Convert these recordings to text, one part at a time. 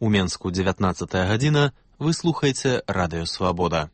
У Менску 19 гадзіна. Вы слухаеце Радыё Свабода.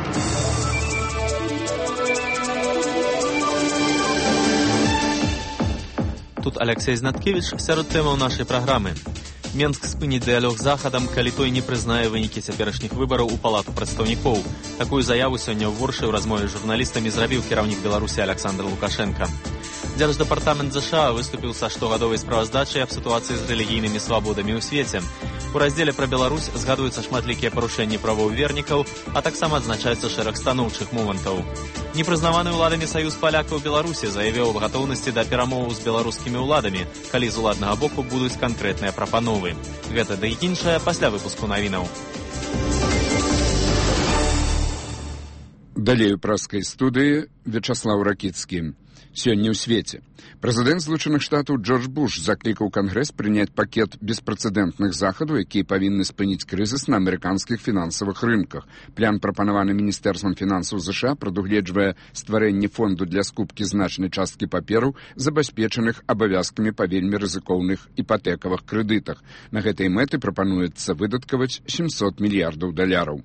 Тут Алексей Знаткевич, сярод тэмаў нашай праграмы. Менск спыніць дыялог з Захадам, калі той не прызнае вынікі цяперашніх выбараў у палату прадстаўнікоў. Такую заяву сёння ў Воршы ў размове з журналістамі зрабіў кіраўнік Беларусі Александр Лукашенко. Дзярждэпартамент ЗША выступіў са штогадовай справаздачай аб сітуацыі з рэлігійнымі свабодамі ў свеце. У раздзеле пра Беларусь згадваюцца шматлікія парушэнні правоў вернікаў, а таксама адзначаецца шэраг станоўчых момантаў. Непрызнаваны ўладамі саюз палякаў Беларусі заявіў аб гатоўнасці да перамоў з беларускімі ўладамі, калі з уладнага боку будуць канкрэтныя прапановы. Гэта да і іншае пасля выпуску навінаў. Далей у праскай студыі Вячаслаў Ракіцкі. Сёння ў свеце. Прэзідэнт Злучаных Штатаў Джордж Буш заклікаў Кангрэс прыняць пакет беспрэцэдэнтных захадаў, якія павінны спыніць крызіс на амерыканскіх фінансавых рынках. План, прапанаваны Міністэрствам фінансаў ЗША, прадугледжвае стварэнне фонду для скупкі значнай часткі папераў, забяспечаных абавязкамі па вельмі рызыкоўных іпатэкавых крэдытах. На гэтай мэты прапануецца выдаткаваць $700 мільярдаў.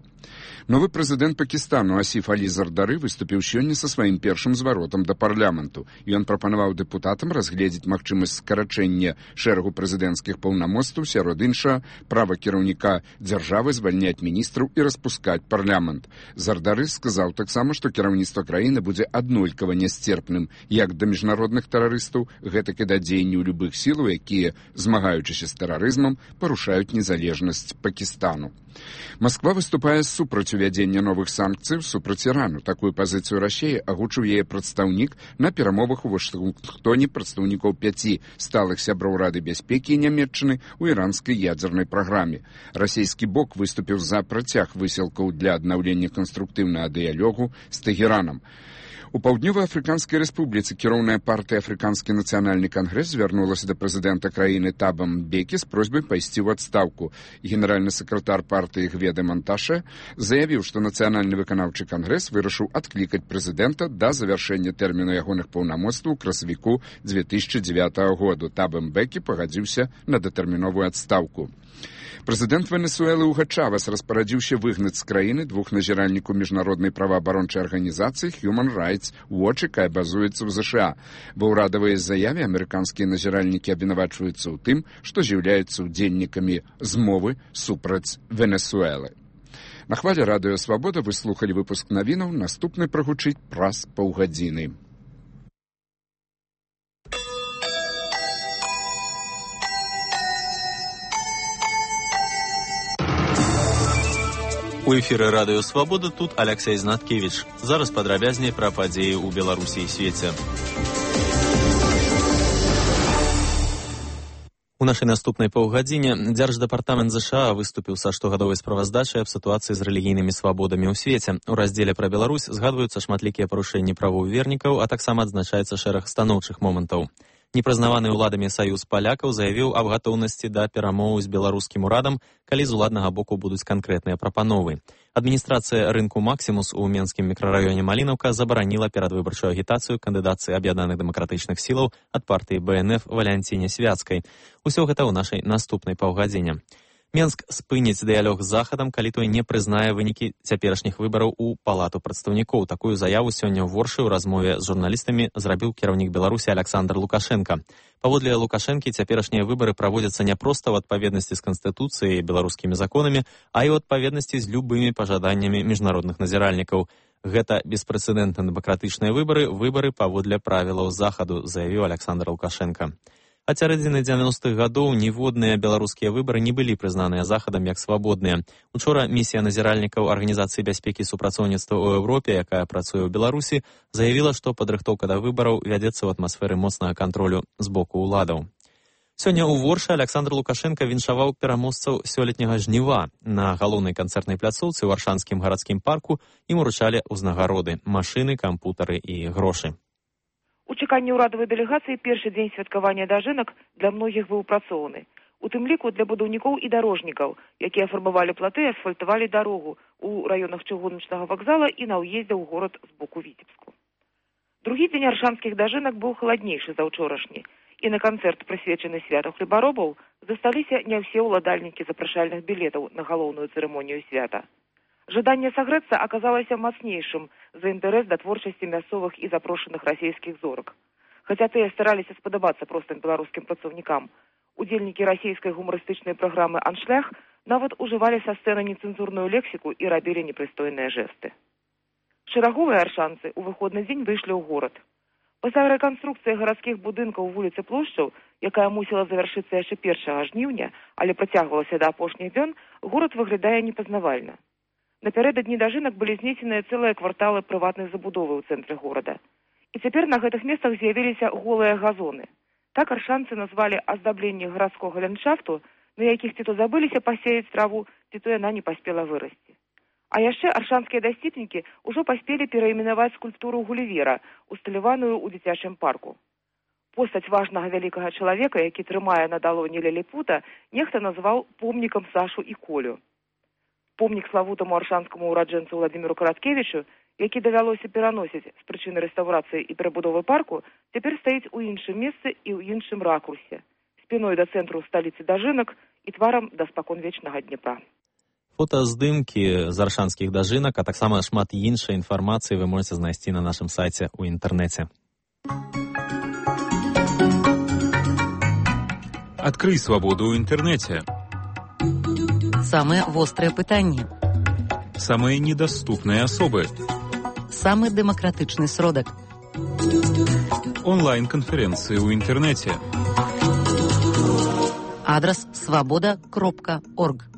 Новы прэзідэнт Пакістану Асіф Алі Зардары выступіў сёння са сваім першым зваротам да парламенту. Ён прапанаваў дэпутатам разгледзець магчымасць скарачэння шэрагу прэзідэнцкіх паўнамоцтваў, сярод іншага, права кіраўніка дзяржавы звальняць міністраў і распускаць парламент. Зардары сказаў таксама, што кіраўніцтва краіны будзе аднолькава нясцерпным як да міжнародных тэрарыстаў, гэтак і да дзеянняў любых сілаў, якія, змагаючыся з тэрарызмам, парушаюць незалежнасць Пакістану. Масква выступае супраць увядзення новых санкцый супраць Ірану. Такую пазіцыю Расіі агучыў яе прадстаўнік на перамовах у Вашынгтоне прадстаўнікоў 5 сталых сяброў Рады бяспекі Нямецчыны ў іранскай ядзернай праграме. Расійскі бок выступіў за працяг высілкаў для аднаўлення канструктыўнага дыялогу з Тэгеранам. У Паўднёва-Афрыканскай рэспубліцы кіроўная партыя Афрыканскі нацыянальны кангрэс звярнулася да прэзідэнта краіны Таба Мбекі з просьбай пайсці ў адстаўку. Генеральны сакратар партыі Гведе Монташе заявіў, што нацыянальны выканаўчы кангрэс вырашыў адклікаць прэзідэнта да завяршэння тэрміну ягоных паўнамоцтваў у красавіку 2009 году. Таба Мбекі пагадзіўся на датэрміновую адстаўку. Прэзідэнт Венесуэлы Уга Чавес распарадзіўся выгнаць з краіны двух назіральнікаў міжнароднай праваабарончай арганізацыі Human Rights Watch, якая базуецца ў ЗША. Ва ўрадавай заяве амерыканскія назіральнікі абвінавачваюцца ў тым, што з'яўляюцца ўдзельнікамі змовы супраць Венесуэлы. На хвале Радыё Свабода вы слухалі выпуск навінаў, наступны прагучыць праз паўгадзіны. У эфіры Радыё Свабода тут Алексей Знаткевич. Зараз падрабязней пра падзеі ў Беларусі і свеце. У нашай наступнай паўгадзіне Дзярждэпартамент ЗША выступіў са штогадовай справаздачай аб сітуацыі з рэлігійнымі свабодамі ў свеце. У раздзеле пра Беларусь згадваюцца шматлікія парушэнні правоў вернікаў, а таксама адзначаецца шэраг станоўчых момантаў. Непрызнаваны ўладамі саюз палякаў заявіў аб гатоўнасці да перамоў з беларускім урадам, калі з уладнага боку будуць канкрэтныя прапановы. Адміністрацыя рынку «Максімус» у менскім мікрараёне Малінаўка забараніла перадвыбарчую агітацыю кандыдатцы аб'яднаных дэмакратычных сілаў ад партыі БНФ Валянціне Свяцкай. Усё гэта ў нашай наступнай паўгадзіне. Менск спыніць дыялог з Захадам, калі той не прызнае вынікі цяперашніх выбараў у палату прадстаўнікоў. Такую заяву сёння ў Воршы ў размове з журналістамі зрабіў кіраўнік Беларусі Александр Лукашенко. Паводле Лукашэнкі, цяперашнія выбары праводзяцца не проста ў адпаведнасці з Канстытуцыяй і беларускімі законамі, а і ў адпаведнасці з любымі пажаданнямі міжнародных назіральнікаў. Гэта беспрэцэдэнтна дэмакратычныя выбары паводле правілаў Захаду, заявіў Александр Лукашенко. А сярэдзіны 90-х гадоў ніводныя беларускія выбары не былі прызнаныя Захадам як свабодныя. Учора місія назіральнікаў Арганізацыі бяспекі і супрацоўніцтва ў Еўропе, якая працуе ў Беларусі, заявіла, што падрыхтоўка да выбараў вядзецца ў атмасферы моцнага кантролю з боку ўладаў. Сёння ў Воршы Александр Лукашенко віншаваў пераможцаў сёлетняга жніва. На галоўнай канцэртнай пляцоўцы ў Аршанскім гарадскім парку ім уручалі ўзнагароды, машыны, кампутары і грошы. У чаканні ўрадавай дэлегацыі першы дзень святкавання дажынак для многіх быў працоўны. У тым ліку для будаўнікоў і дарожнікаў, якія фарбавалі платы і асфальтавалі дарогу ў раёнах чыгуначнага вакзала і на ўездзе ў горад з боку Віцебску. Другі дзень аршанскіх дажынак быў халаднейшы за ўчорашні, І на канцэрт, прысвечаны святу хлебаробаў, засталіся не ўсе ўладальнікі запрашальных білетаў на галоўную цырымонію свята. Жаданне сагрэцца аказалася мацнейшым за інтарэс да творчасці мясцовых і запрошаных расійскіх зорак. Хаця тыя стараліся спадабацца простым беларускім працаўнікам, удзельнікі расійскай гумарыстычнай праграмы «Аншлях» нават ужывалі са сцэны нецэнзурную лексіку і рабілі непрыстойныя жэсты. Шэраговыя аршанцы ў выходны дзень выйшлі ў горад. Пасля рэканструкцыі гарадскіх будынкаў вуліцы Плошчаў, якая мусіла завяршыцца яшчэ 1 жніўня, але працягвалася да апошніх дзён, горад выглядае непазнавальна. Напярэдадні дажынак былі знесеныя цэлыя кварталы прыватнай забудовы ў цэнтры горада. І цяпер на гэтых месцах з'явіліся голыя газоны. Так аршанцы назвалі аздабленне гарадскога ландшафту, на якіх ці то забыліся пасеяць траву, ці то яна не паспела вырасці. А яшчэ аршанскія дасціпнікі ўжо паспелі перайменаваць скульптуру Гулівера, усталяваную ў дзіцячым парку. Постаць важнага вялікага чалавека, які трымае на далоні ліліпута, нехта назваў помнікам Сашу і Колю. Помнік славутаму аршанскаму ураджэнцу Владимиру Караткевічу, які давялося пераносіць з прычыны рэстаўрацыі і перабудовы парку, цяпер стаіць у іншым месцы і ў іншым ракурсе, спіной да цэнтру сталіцы дажынак і тварам да спаконвечнага Днепра. Фотаздымкі з аршанскіх дажынак, а таксама шмат іншай інфармацыі вы можаце знайсці на нашым сайце ў інтэрнэце. Адкрый свабоду ў інтэрнэце. Самыя вострыя пытанні. Самыя недаступныя асобы. Самы дэмакратычны сродак. Онлайн-канферэнцыі ў інтэрнэце. Адрас свабода.орг.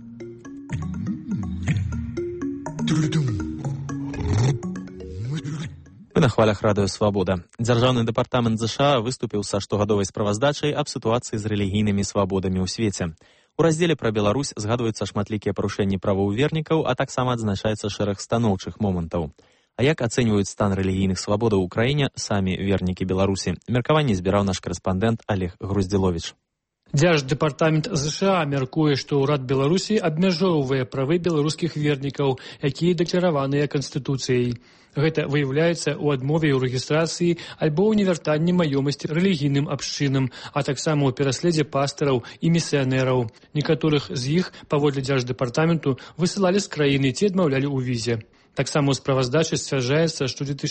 Вы на хвалях радыё «Свабода». Дзяржаўны дэпартамент ЗША выступіў са штогадовай справаздачай аб сітуацыі з рэлігійнымі свабодамі ў свеце. У раздзеле пра Беларусь згадваюцца шматлікія парушэнні правоў вернікаў, а таксама адзначаецца шэраг станоўчых момантаў. А як ацэньваюць стан рэлігійных свабодаў у краіне самі вернікі Беларусі? Меркаванне збіраў наш карэспандэнт Олег Груздзіловіч. Дзярждэпартамент ЗША мяркуе, што ўрад Беларусі абмяжоўвае правы беларускіх вернікаў, якія дэклараваныя Канстытуцыяй. Гэта выяўляецца ў адмове ў рэгістрацыі альбо ў невяртанні маёмасці рэлігійным абшчынам, а таксама ў пераследзе пастыраў і місіянераў. Некаторых з іх, паводле дзярждэпартаменту, высылалі з краіны ці адмаўлялі ў візе. Таксама ў справаздачы сцвярджаецца, што ў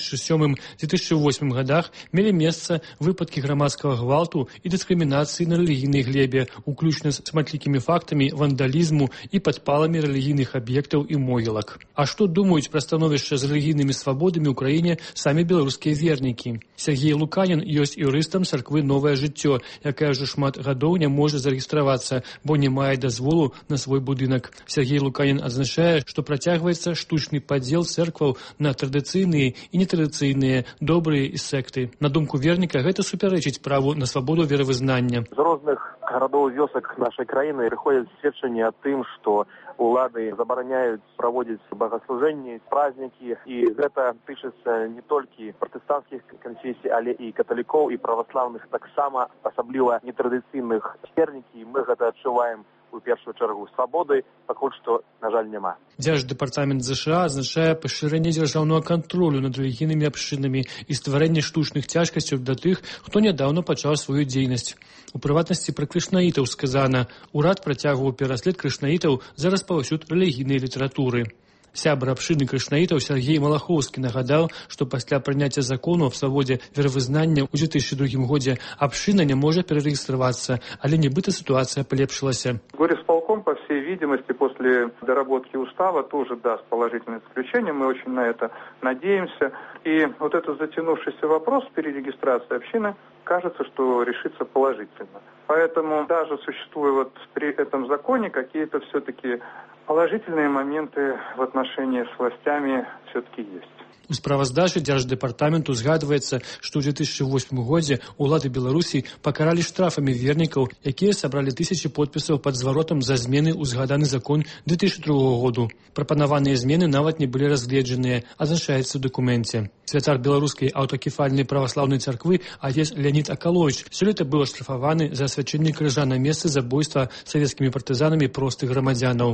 2007-2008 годах мелі месца выпадкі грамадскага гвалту і дыскрымінацыі на рэлігійнай глебе, уключна з шматлікімі фактамі вандалізму і падпаламі рэлігійных аб'ектаў і могілак. А што думаюць пра становішча з рэлігійнымі свабодамі ў краіне самі беларускія вернікі? Сергей Луканін ёсць юрыстам царквы «Новае жыццё», якая ўжо шмат гадоў не можа зарэгістравацца, бо не мае дазволу на свой будынак. Сергей Луканін адзначае, што працягваецца штучны падзел церкваў на традыцыйныя і нетрадыцыйныя, добрыя і секты. На думку верніка, гэта супярэчыць праву на свабоду веравызнання. З розных гарадоў і вёсак нашай краіны прыходзяць сведчанні аб тым, што улады забараняюць праводзіць богаслужэнні, празднікі, і гэта тычыцца не толькі пратэстанцкіх канфесій, але і каталікоў, і праваслаўных таксама, асабліва нетрадыцыйных вернікі. Мы гэта адчуваем у першую чаргу свабоды, пакуль што, на жаль, няма. Дзярждэпартамент ЗША азначае пашырэнне дзяржаўнага кантролю над рэлігійнымі абшчынамі і стварэнне штучных цяжкасцяў для тых, хто нядаўна пачаў сваю дзейнасць. У прыватнасці пра крышнаітаў сказана, урад працягваў пераслед крышнаітаў за распаўсюд рэлігійнай літаратуры. Сябр абшчыны крышнаітаў Сергей Малахоўскі нагадаў, што пасля прыняцця закону аб свабодзе веравызнання ў 2002 годзе абшчына не можа перарэгістравацца, але нібыта ситуация полепшилась. Горисполком, по всей видимости, после доработки устава тоже даст положительное заключение. Мы очень на это надеемся. И вот этот затянувшийся вопрос перерегистрации общины, кажется, что решится положительно. Поэтому даже существуя вот при этом законе какие-то все-таки положительные моменты в отношении с властями все-таки есть. У справаздачы дзярждэпартаменту згадваецца, што ў 2008 годзе улады Беларусі пакаралі штрафамі вернікаў, якія сабралі тысячы подпісаў пад зваротам за змены ў згаданы закон 2002 году. Прапанаваныя змены нават не былі разгледжаныя, азначаецца ў дакуменце. Святар беларускай аўтакефальнай праваслаўнай царквы отец Леонид Акалович сёлета быў аштрафаваны за асвячэнне крыжа на месцы забойства савецкімі партызанамі простых грамадзянаў.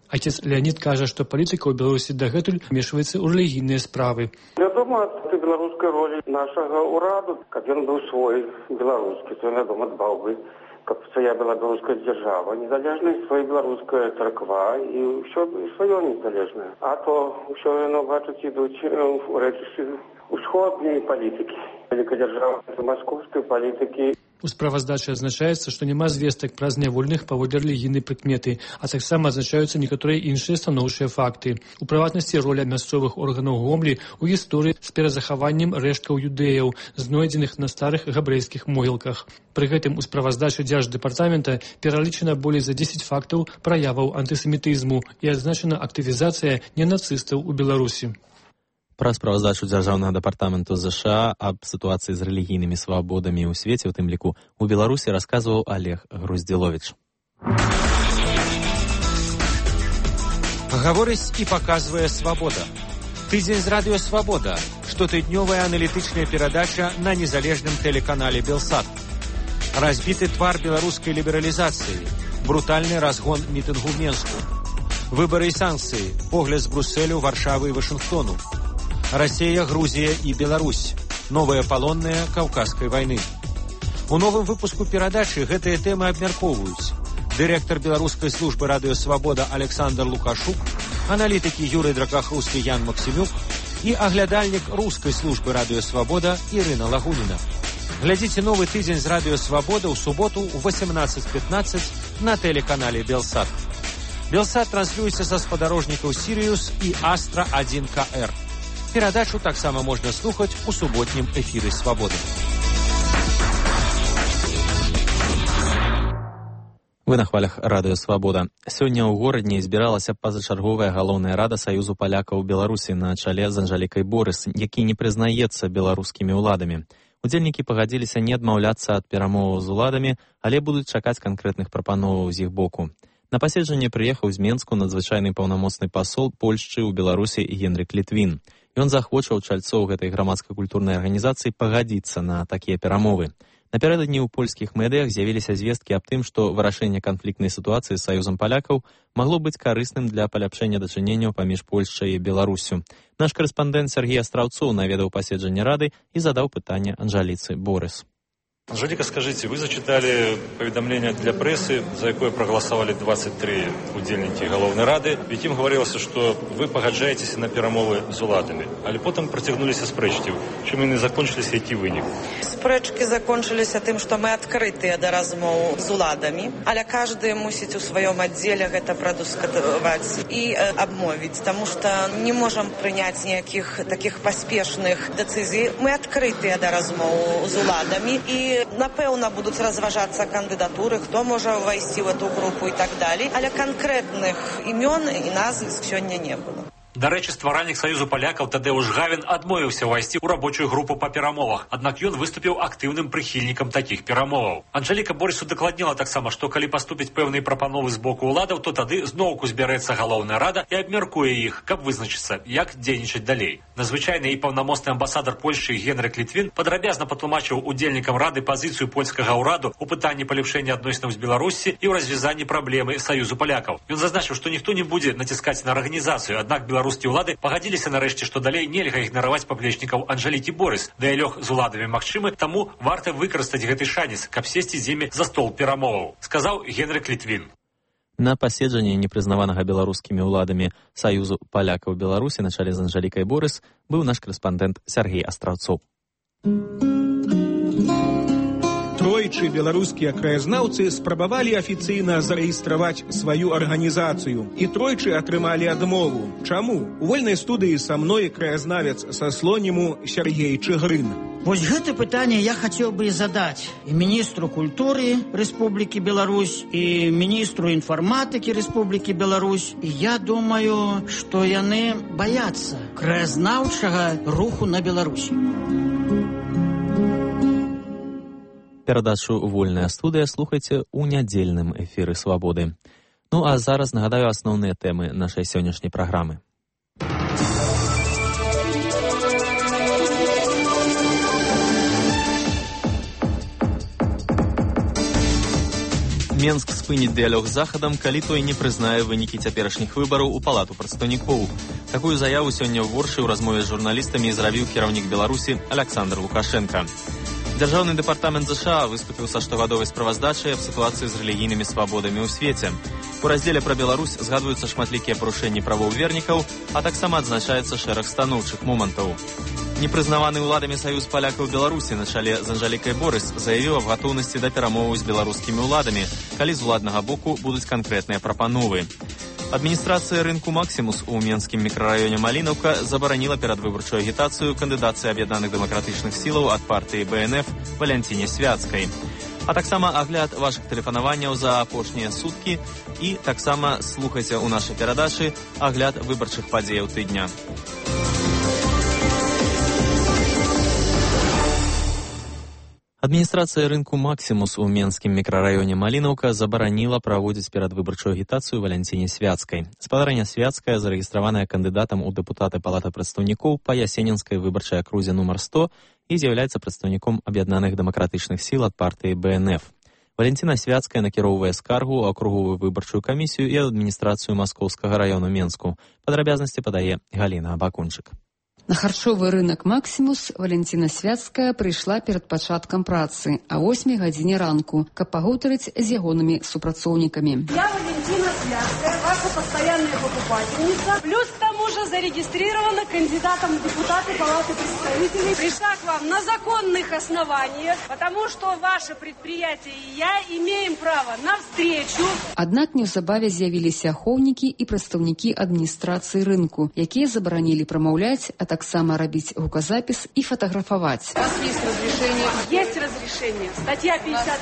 Отец Леонид кажа, што палітыка ў Беларусі дагэтуль вмешваецца ў рэлігійныя справы. Вядома, ад беларускай ролі нашага ўраду, каб ён быў свой беларускі, то ён, вядома, дбаў бы, каб свая беларуская дзяржава незалежная, свая беларуская царква і ўсё сваё незалежнае. А то ўсё яно, бачыць, ідуць у рэчышчы усходняй палітыкі. Вялікая дзяржава маскоўскай палітыкі. У справаздачы адзначаецца, што няма звестак пра зняволеных паводле рэлігійнай прыкметы, а таксама адзначаюцца некаторыя іншыя станоўчыя факты. У прыватнасці, роля мясцовых органаў Гомлі ў гісторыі з перазахаваннем рэшткаў юдэяў, знойдзеных на старых габрэйскіх могілках. Пры гэтым у справаздачы Дзярждэпартамента пералічана болей за 10 фактаў праяваў антысемітызму і адзначана актывізацыя ненацыстаў у Беларусі. Пра справаздачу Дзяржаўнага дэпартаменту ЗША аб сітуацыі з рэлігійнымі свабодамі ў свеце, у тым ліку у Беларусі, расказваў Олег Груздзіловіч. Гаворыць і паказвае свабода. Тыдзень з радыё «Свабода» – штотыднёвая аналітычная перадача на незалежным тэлеканале «Белсат». Разбіты твар беларускай лібералізацыі, брутальны разгон мітынгу ў Менску. Выбары і санкцыі, погляд з Брусэлю, Варшавы і Вашынгтону. Расія, Грузія і Беларусь. Новая палонная Каўказскай вайны. У новым выпуску перадачы гэтыя тэмы абмяркоўваюць дырэктар беларускай службы радыё «Свабода» Александр Лукашук, аналітыкі Юрый Дракахрускі, Ян Максімюк і аглядальнік рускай службы радыё «Свабода» Ірына Лагуніна. Глядзіце новы тыдзень з радыё «Свабода» ў суботу ў 18:15 на тэлеканале «Белсат». «Белсат» транслюецца са спадарожнікаў «Сірыус» і «Астра 1КР». Перадачу таксама можна слухаць у суботнім эфіры «Свабоды». Вы на хвалях радыё «Свабода». Сёння ў горадні збіралася пазачарговая галоўная рада Саюзу палякаў Беларусі на чале з Анжалікай Борыс, які не прызнаецца беларускімі ўладамі. Удзельнікі пагадзіліся не адмаўляцца ад перамоваў з уладамі, але будуць чакаць канкрэтных прапановаў з іх боку. На паседжанне прыехаў з Менску надзвычайны паўнамоцны пасол Польшчы ў Беларусі Генрык Літвін. Ён захвочваў чальцоў гэтай грамадска-культурнай арганізацыі пагадзіцца на такія перамовы. Напярэдадні ў польскіх медыях з'явіліся звесткі аб тым, што вырашэнне канфліктнай сітуацыі з Саюзам палякаў магло быць карысным для паляпшэння дачыненняў паміж Польшчай і Беларуссю. Наш карэспандэнт Сергей Астраўцоў наведаў паседжанне рады і задаў пытанне Анжаліцы Борыс. Анжелика, скажите, вы зачитали поведомление для прессы, за якое проголосовали 23 удзельники Галоўнай рады. Ведь им говорилось, что вы пагаджаетесь на перамовы з уладамі. Але потом протягнулись спрэчкі. Чым яны закончились, які вынік? Спрэчкі закончыліся тым, што мы адкрытыя да размоў з уладамі, але каждый мусіць у сваём аддзеле гэта прадускатаваць і абмовіць, таму што не можам прыняць ніякіх такіх паспешных дэцызій. Мы адкрытыя да размоў з уладамі і напэўна будуць разважацца кандыдатуры, хто можа ўвайсці в эту групу і так далей, але канкрэтных імён і назв сёння не было. Дарэчы, стваральнік Саюзу палякаў Тадэуш Гавін адмовіўся ўвайсці ў рабочую групу па перамовах, аднак ён выступіў актыўным прыхільнікам такіх перамоваў. Анжаліка Борыс удакладніла таксама, што калі паступяць пэўныя прапановы з боку ўладаў, то тады зноўку збярэцца Галоўная рада і абмяркуе іх, каб вызначыцца, як дзейнічаць далей. Надзвычайны і паўнамоцны амбасадар Польшчы Генрык Літвін падрабязна патлумачыў удзельнікам рады пазіцыю польскага ўраду ў пытанні паляпшэння адносінаў з Беларуссі і ў развязанні праблемы Саюзу палякаў. Ён зазначыў, што ніхто не будзе націскаць на арганізацыю, аднак беларускія ўлады пагадзіліся нарэшце, што далей нельга ігнараваць паплечнікаў Анжалікі Борыс. Дыялог з уладамі магчымы, таму варта выкарыстаць гэты шанец, каб сесці з імі за стол перамоваў, сказаў Генрык Літвін. На паседжанні непрызнаванага беларускімі ўладамі Саюзу палякаў Беларусі на чале з Анжалікай Борыс быў наш карэспандэнт Сергей Астраўцоў. Тройчы беларускія краязнаўцы спрабавалі афіцыйна зарэгістраваць сваю арганізацыю і тройчы атрымалі адмову. Чаму? У вольнай студыі са мной краязнавец са Слоніму Сергей Чыгрын. Вось гэта пытанне я хацеў бы задаць і міністру культуры Рэспублікі Беларусь, і міністру інфарматыкі Рэспублікі Беларусь. І я думаю, што яны баяцца краязнаўчага руху на Беларусі. Перадачу «Вольная студыя» слухайце ў нядзельным эфіры «Свабоды». Ну а зараз нагадаю асноўныя тэмы нашай сённяшняй праграмы. Менск спыніць дыялог з захадам, калі той не прызнае вынікі цяперашніх выбараў у палату прадстаўнікоў. Такую заяву сёння ў Воршы ў размове з журналістамі зрабіў кіраўнік Беларусі Александр Лукашенко. Дзяржаўны дэпартамент ЗША выступіў са штогадовай справаздачай аб сітуацыі з рэлігійнымі свабодамі ў свеце. У раздзеле пра Беларусь згадваюцца шматлікія парушэнні правоў вернікаў, а таксама адзначаецца шэраг станоўчых момантаў. Непрызнаваны ўладамі саюз палякаў Беларусі на чале з Анжалікай Борыс заявіў аб гатоўнасці да перамоваў з беларускімі ўладамі, калі з уладнага боку будуць канкрэтныя прапановы. Адміністрацыя рынку «Максімус» у Менскім мікрараёне Малінаўка забараніла перадвыбарчую агітацыю кандыдацыі аб'яднаных дэмакратычных сілаў ад партыі БНФ Валянціне Свяцкай. А таксама агляд вашых тэлефанаванняў за апошнія суткі і таксама слухайце ў нашай перадачы агляд выбарчых падзеяў тыдня. Адміністрацыя рынку «Максімус» у Менскім мікрараёне Малінаўка забараніла праводзіць перадвыбарчую агітацыю Валянціне Свяцкай. Спадарня Свяцкая зарэгістраваная кандыдатам у дэпутаты палаты прадстаўнікоў па Ясенінскай выбарчай акрузе нумар 100 і з'яўляецца прадстаўніком аб'яднаных дэмакратычных сіл ад партыі БНФ. Валянціна Свяцкая накіроўвае скаргу ў акруговую выбарчую камісію і адміністрацыю Маскоўскага раёну Менску. Падрабязнасці падае Галіна Абакунчык. На харчовы рынок «Максімус» Валянціна Свяцкая прыйшла перад пачаткам працы а 8 гадзіне ранку, каб пагутарыць з ягонымі супрацоўнікамі. Я Валентина Свяцкая, ваша постоянная покупательница, плюс к тому же зарегистрирована кандидатом в депутаты Палаты представителей. Пришла к вам на законных основаниях, потому что ваше предприятие и я имеем право на встречу. Аднак неўзабаве з'явіліся ахоўнікі і прадстаўнікі адміністрацыі рынку, якія забаранілі прамаўляць, а таксама рабіць гуказапіс і фотаграфаваць. У вас есть разрешение? Есть разрешение. Статья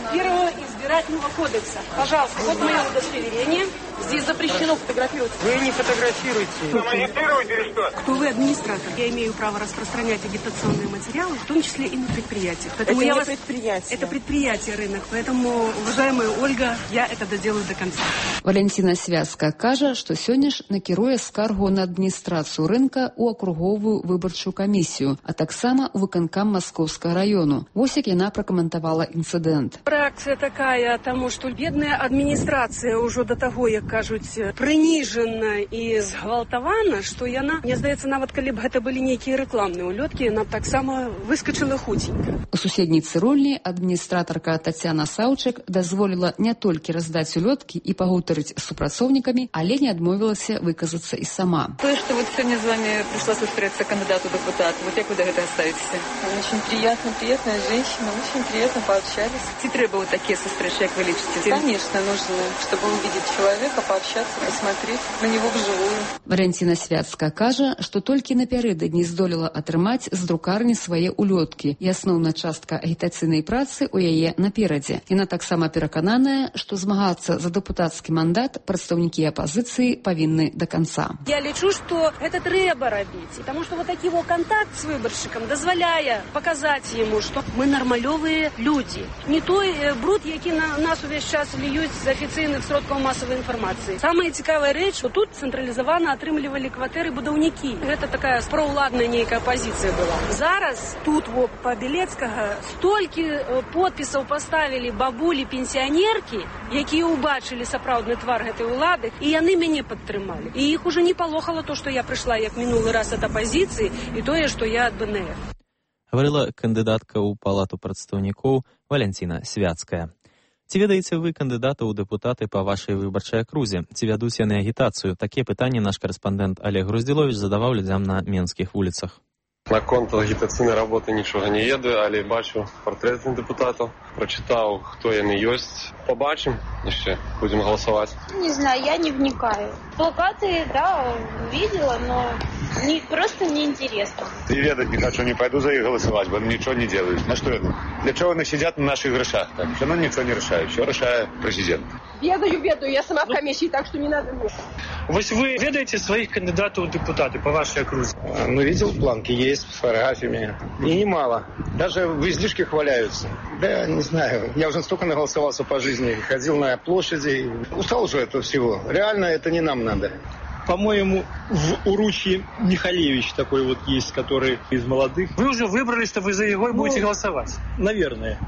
51 Избирательного кодекса. Пожалуйста, вот мое удостоверение. Здесь запрещено фотографировать. Вы не фотографируйте. Вы монитируете или что? Кто вы, администратор? Я имею право распространять агитационные материалы, в том числе и на предприятиях. Поэтому это предприятие. Это предприятие, рынок. Поэтому, уважаемая Ольга, я это доделаю до конца. Валянціна Свяцкая кажа, што сёння ж накіруе скаргу на адміністрацыю рынка ў акруговую выбарчую камісію, а таксама ў выканкам Маскоўскага раёну. Вось як яна пракаментавала інцыдэнт. Реакция такая, тому что бедная администрация уже до того, як кажуть, прыніжана і згвалтавана, што яна, мне здаецца, нават калі б гэта былі нейкія рэкламныя улёткі, яна таксама выскачыла хуценька. У суседняй цырульні адміністратарка Тацяна Саўчык дазволіла не толькі раздаць улёткі і пагутарыць з супрацоўнікамі, але не адмовілася выказацца і сама. То, что вот сегодня с вами пришла встретиться кандидату в депутат, вот как вы до этого ставитесь? Очень приятная женщина, очень приятно пообщались. Ці трэба вот такие сустрэчи, как вы лечите? Конечно, нужно, чтобы увидеть человека, пообщаться, посмотреть на него вживую. Валянціна Свяцкая кажа, што толькі напярэдадні здолела атрымаць з друкарні свае улёткі і асноўная частка агітацыйнай працы ў яе наперадзе. Яна таксама перакананая, што змагацца за дэпутацкі мандат прадстаўнікі апазіцыі павінны до конца. Я лічу, што гэта трэба рабіць, потому что вот такі контакт с выборщиком дазваляе показать ему, что мы нормалёвыя люди. Не той бруд, які на нас увесь час льюць з афіцыйных сродкаў масавай інфармацыі. Самая цікавая рэч, што тут цэнтралізавана атрымлівалі кватэры будаўнікі. Гэта такая спраўладная нейкая пазіцыя была. Зараз тут па Белецкага столькі подпісаў паставілі бабулі-пенсіянеркі, якія ўбачылі сапраўдны твар гэтай улады, і яны мяне падтрымалі. І іх уже не палохала то, што я прыйшла як мінулы раз ад апазіцыі, і тое, што я ад БНФ. Гаварыла кандыдатка ў палату прадстаўнікоў Валянціна Свяцкая. Ці ведаеце вы кандыдата ў дэпутаты па вашай выбарчай акрузе? Ці вядуць яны агітацыю? Такія пытанні наш карэспандэнт Олег Груздзіловіч задаваў людзям на менскіх вуліцах. Наконт агітацыйнай работы нічога не ведаю, але бачу партрэты депутатаў, прачытаў, хто яны ёсць. Побачым, яшчэ будзем галасаваць. Не знаю, я не вникаю. Плакаты, да, видела, но просто неинтересно. И ведать не хочу, не пойду за их голосовать, бо ничего не делают. На что это? Для чего они сидят на наших грошах? Так, все равно ничего не решают, все решает президент. Ведаю, я сама в комиссии, так что не надо мне. Вось вы ведаете своих кандидатов в депутаты по вашей округе? Ну, видел, планки есть, фотографии у меня. И немало. Даже в излишке хваляются. Да, не знаю, я уже столько наголосовался по жизни, ходил на площади. Устал уже этого всего. Реально это не нам надо. По-моему, в Уручье Михалевич такой есть, который из молодых. Вы уже выбрали, что вы за его будете голосовать? Наверное.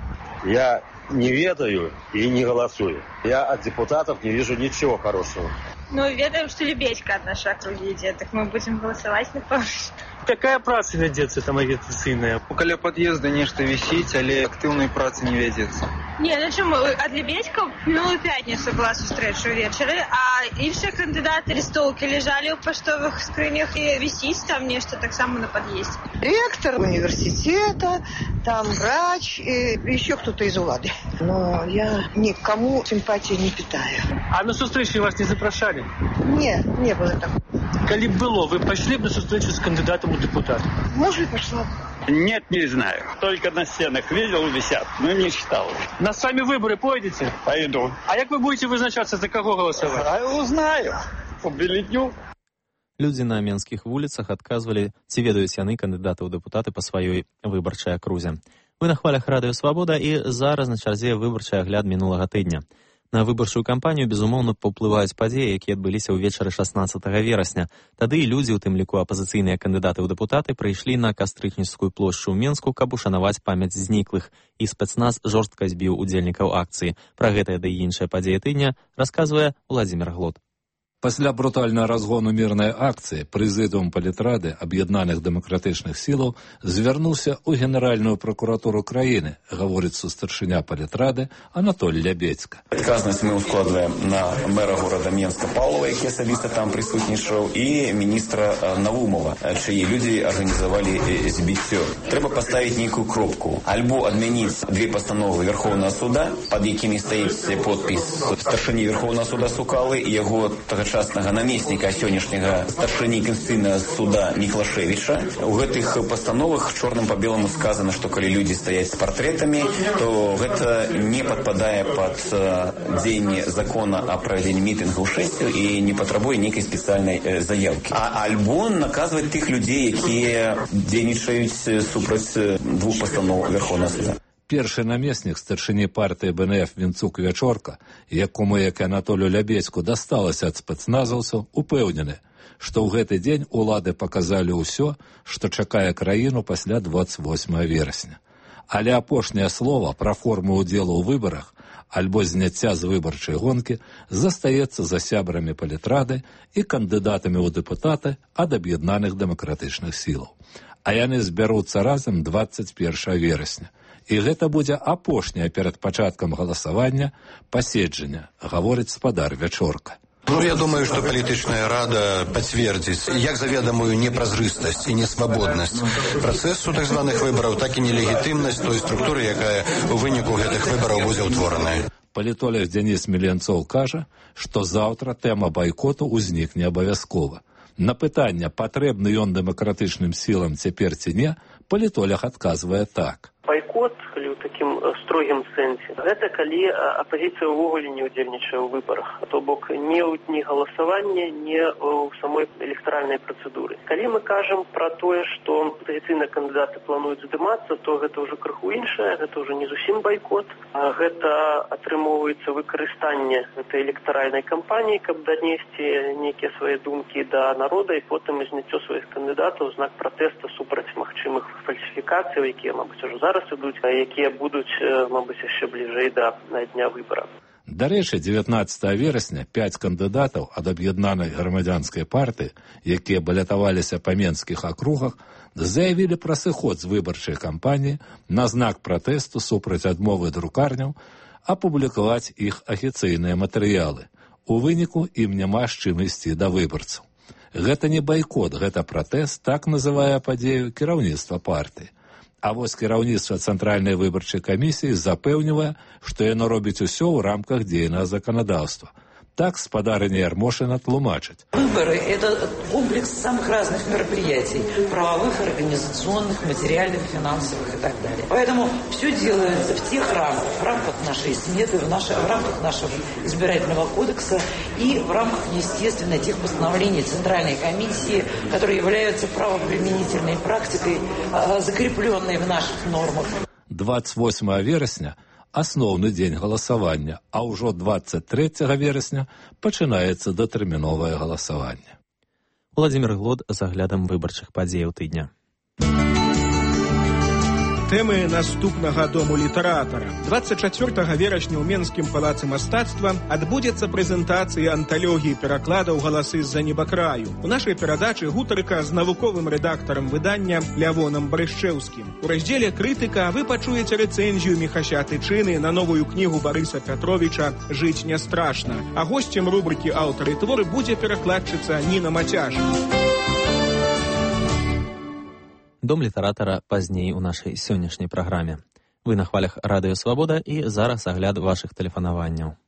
Я не ведаю и не голосую. Я от депутатов не вижу ничего хорошего. Ну, ведаем, что Лебедька от нашей округи идет, так мы будем голосовать на повыше. Какая праца вядзецца там агітацыйная? Каля пад'езда нешта вісіць, але актыўнай працы не вядзецца. Не, ну чому, ад Лебедька минулую пятницу была встреча вечера, а іншыя кандидаты листовки лежали в поштовых скрынях и висіць там нешта так само на подъезде. Ректор университета, там врач и еще кто-то из улады. Но я никому симпатии не питаю. А на встречу вас не запрошали? Нет, не было такого. Коли б было, вы пошли бы на встречу с кандидатом в депутаты? Может, пошла. Нет, не знаю. Только на стенах видел, висят, но не читал. На сами выборы пойдете? Пойду. А як вы будете вызначаться, за кого голосовать? Узнаю. По бюллетню. Людзі на менскіх вуліцах адказвалі, ці ведаюць яны кандыдаты ў дэпутаты па сваёй выбарчай акрузе. Вы на хвалях Радыё Свабода, і зараз на чарзе выбарчы агляд мінулага тыдня. На выбарчую кампанію, безумоўна, паўплываюць падзеі, якія адбыліся ўвечары 16 верасня. Тады людзі, у тым ліку апазіцыйныя кандыдаты ў дэпутаты, прыйшлі на Кастрычніцкую плошчу ў Менску, каб ушанаваць памяць зніклых, і спецназ жорстка збіў удзельнікаў акцыі. Пра гэтае ды і іншыя падзеі тыдня расказвае Владзімір Глод. Пасля брутальнага разгону мірнай акцыі прэзідыум палітрады аб'яднаных дэмакратычных сілаў звярнуўся ў Генеральную пракуратуру краіны, гаворыць сустаршыня палітрады Анатоль Лябедзька. Адказнасць мы ўскладваем на мэра горада Менска Паўлова, які асабіста там прысутнічаў, і міністра Наумова, чыі людзі арганізавалі збіццё. Трэба паставіць нейкую кропку. Альбо адмяніць две пастановы Верховнага суда, пад якімі стаіць подпіс старшыні Верховнага суда Сукалы і яго частнага намесніка сённяшняга старшыні Канстытуцыйнага суда Міклашевіча. У гэтых пастановах чорным па беламу сказана, што калі людзі стаяць з партрэтамі, то гэта не падпадае пад дзеянне закона о правядзенні мітынгаў 6 і не патрабуе нейкай спецыяльнай заявкі. Альбо наказваць тых людзей, якія дзейнічаюць супраць двух пастаноў Верховнага суда. Першы намеснік старшыні партыі БНФ Вінцук Вячорка, якому, як і Анатолю Лябедзьку, дасталася ад спецназаўцаў, упэўнены, што ў гэты дзень улады паказалі ўсё, што чакае краіну пасля 28 верасня. Але апошняе слова пра форму ўдзелу ў выбарах альбо зняцця з выбарчай гонкі застаецца за сябрамі палітрады і кандыдатамі ў дэпутаты ад аб'яднаных дэмакратычных сілаў. А яны збяруцца разам 21 верасня. І гэта будзе апошняе перад пачаткам галасавання паседжання, гаворыць спадар Вячорка. Ну, я думаю, что политическая рада подтвердит как заведомую непразрыстость и несвободность процессу так званых выборов, так и нелегитимность той структуры, якая у выніку гэтых выборов будзе ўтвораная. Палітолог Дзяніс Меленцоў кажа, што заўтра тэма байкоту ўзнікне абавязкова. На пытанне, патрэбны ён дэмакратычным сілам цяпер ці не, палітолог адказвае так. Байкот, калі ў такім строгім сэнсе, гэта калі апазіцыя ўвогуле не ўдзельнічае ў выбарах, то бок не ў дні галасавання, не ў самой электаральнай працэдуры. Калі мы кажам пра тое, што апазіцыйныя кандыдаты плануюць здымацца, то гэта ўжо крыху іншае, гэта ўжо не зусім байкот, гэта атрымоўваецца выкарыстанне гэтай электаральнай кампаніі, каб данесці нейкія свае думкі да народа і потым зняццё сваіх кандыдатаў знак пратэста супраць магчымых фальсіфікацый, якія, мабыць, ужо зараз ідуць, а якія будуць, мабыць, яшчэ бліжэй да дня выбараў. Дарэчы, 19 верасня 5 кандыдатаў ад аб'яднанай грамадзянскай партыі, якія балятаваліся па менскіх акругах, заявілі пра сыход з выбарчай кампаніі на знак пратэсту супраць адмовы друкарняў апублікаваць іх афіцыйныя матэрыялы. У выніку ім няма з чым ісці да выбарцаў. Гэта не байкот, гэта пратэст, так называе падзею кіраўніцтва партыі. А вось кіраўніцтва Цэнтральнай выбарчай камісіі запэўнівае, што яно робіць усё ў рамках дзейнага заканадаўства. Так спадарыня Ярмошина тлумачыць. Выборы – это комплекс самых разных мероприятий, правовых, организационных, материальных, финансовых и так далее. Поэтому все делается в тех рамках, в рамках нашей сметы, в рамках нашего избирательного кодекса и в рамках, естественно, тех постановлений Центральной комиссии, которые являются правоприменительной практикой, закрепленной в наших нормах. 28 верасня асноўны дзень галасавання, а ўжо 23 верасня пачынаецца датэрміновае галасаванне. Владзімір Глод з аглядам выбарчых падзеяў тыдня. тэмы наступнага дому літаратара. 24 верасня ў Менскім палацы мастацтва адбудзецца прэзентацыя анталогіі перакладаў «Галасы з-за небакраю». У нашай перадачы гутарка з навуковым рэдактарам выдання Лявонам Брэшчэўскім. У раздзеле «Крытыка» вы пачуеце рэцэнзію Міхася Тычыны на новую кнігу Барыса Пятровіча «Жыць не страшна». А госцем рубрыкі «Аўтары творы» будзе перакладчыца Ніна Мацяж. Дом літаратара пазней у нашай сённяшняй праграме. Вы на хвалях Радыё Свабода і зараз агляд вашых тэлефанаванняў.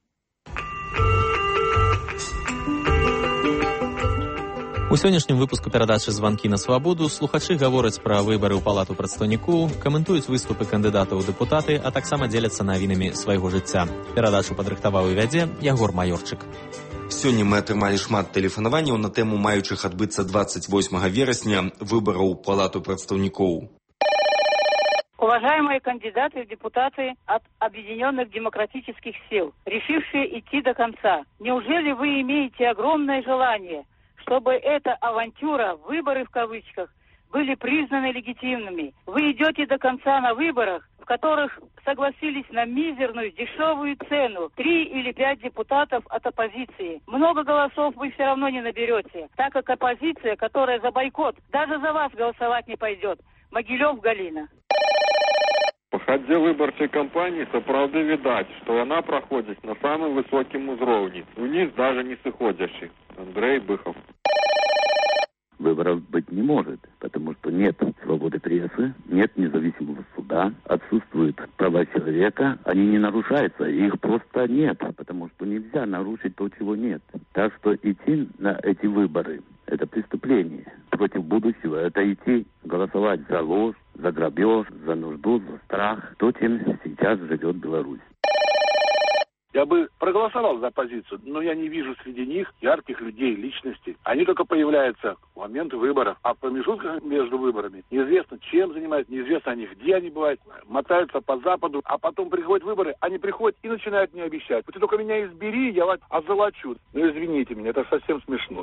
У сённяшнім выпуску перадачы «Званкі на свабоду» слухачы гавораць пра выбары ў палату прадстаўнікоў, каментуюць выступы кандыдатаў у дэпутаты, а таксама дзеляцца навінамі свайго жыцця. Перадачу падрыхтаваў і вядзе Ягор Маёрчык. Сёння мы атрымалі шмат тэлефанаванняў на тэму маючых адбыцца 28 верасня выбараў у палату прадстаўнікоў. Уважаемые кандидаты в депутаты от Объединенных демократических сил, решившие идти до конца, неужели вы имеете огромное желание, чтобы эта авантюра, выборы в кавычках, были признаны легитимными? Вы идете до конца на выборах, в которых согласились на мизерную, дешевую цену 3 или 5 депутатов от оппозиции. Много голосов вы все равно не наберете, так как оппозиция, которая за бойкот, даже за вас голосовать не пойдет. Могилев Галина. По ходе выборчай кампании сапраўды відаць, што яна праходзіць на самым высокім узроўні, униз даже не сыходзячы. Андрей Быхов. Выборов быть не может, потому что нет свободы прессы, нет независимого суда, отсутствуют права человека, они не нарушаются, их просто нет, потому что нельзя нарушить то, чего нет. Так что идти на эти выборы – это преступление против будущего, это идти голосовать за ложь, за грабеж, за нужду, за страх, то, чем сейчас живет Беларусь. Я бы проголосовал за оппозицию, но я не вижу среди них ярких людей, личностей. Они только появляются в момент выборов. А в промежутках между выборами неизвестно, чем занимаются, неизвестно они, где они бывают, мотаются по Западу, а потом приходят выборы, они приходят и начинают мне обещать. Вот ты только меня избери, я вас озолочу. Ну извините меня, это совсем смешно.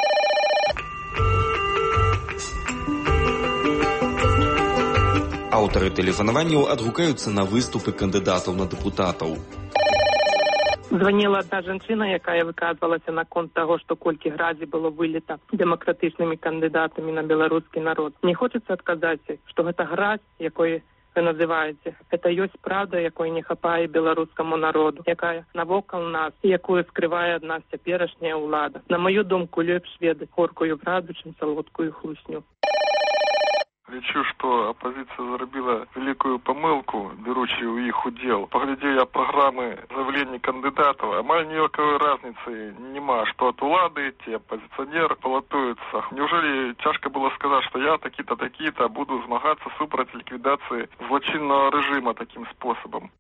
Аўтары тэлефанаванняў адгукаюцца на выступы кандыдатаў на дэпутатаў. Звонила одна женщина, якая выказвалася на конт того, что колькі гразі было вылета демократичными кандидатами на белорусский народ. Не хочется отказать, что это гразь, якой вы называете. Это есть правда, якой не хапае белорусскому народу, якая навокал нас, и якую скрывае ад нас цяперашняя ўлада. На мою думку, лепш ведаць горкую правду, чым салодкую хлусню. Лічу, што апозіцыя зрабіла вялікую памылку, беручы ў іх удзел. Паглядзеў я праграмы заявлений кандыдатаў, амаль ніякай разніцы няма, што ад улады ці апозіцыянер балатуюцца. Неужели цяжка было сказаць, што я такі-то, такі-то буду змагацца супраць ліквідацыі злачыннага рэжыма такім спосабам?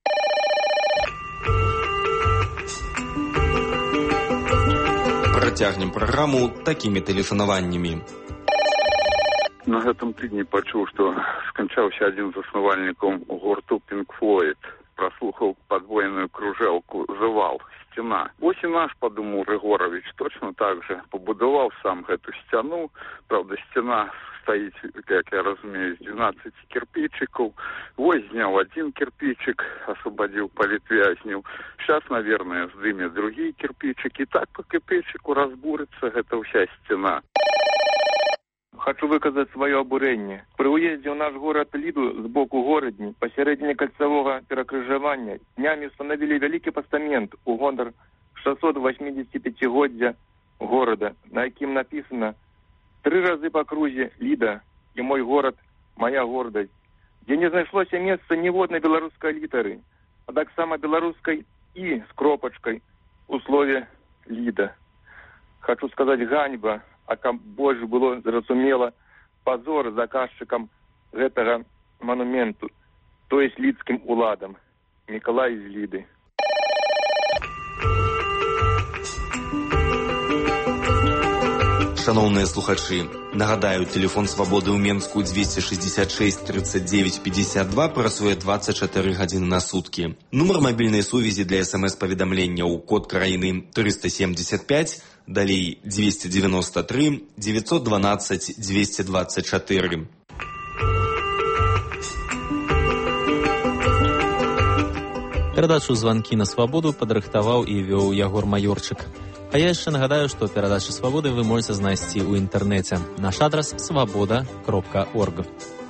Працягнем праграму такімі тэлефанаваннямі. На гэтым тыдні пачуў, што сканчаўся адзін з заснавальнікаў гурту Pink Floyd. Праслухаў падвойную кружэлку «Завал», «Сцена». Вось і наш, падумаў Рыгорович, точно так же пабудаваў сам гэту сцяну. Правда, сцена стаіць, як я разумею, з 12 кирпичикаў. Вось зняў один кирпичик, освободил политвязняў. Сейчас, наверное, здыме другі кирпичик. И так по кирпичику разбурыцца гэта ўся сцена. Хочу выказаць сваё абурэнне. Пры ўездзе ў наш горад Ліду з боку горадні пасярэдзіне кальцавога перакрыжавання днямі установілі вялікі пастамент у гонар 685-годдзя горада, на якім напісана 3 разы па крузе Ліда і мой горад, моя гордасць, дзе не знайшлося месца ніводнай беларускай літары, а таксама беларускай і з кропачкай у слове Ліда. Хочу сказаць ганьба, а каб больш было зразумела, пазор заказчыкам гэтага манументу, то есть лідскім уладам. Мікалай з Ліды. Шановныя слухачы, нагадаю, телефон свабоды ў Менску 266 39 52 працуе 24 гадзіны на суткі. Нумар мабільнай сувязі для СМС-паведамленняў код краіны 375, далей 293 912 224. Перадачу «Званкі на свабоду» падрыхтаваў і вёў Ягор Маёрчык. А я яшчэ нагадаю, што перадачы «Свабоды» вы можете знайсці ў інтэрнэце. Наш адрас svoboda.org.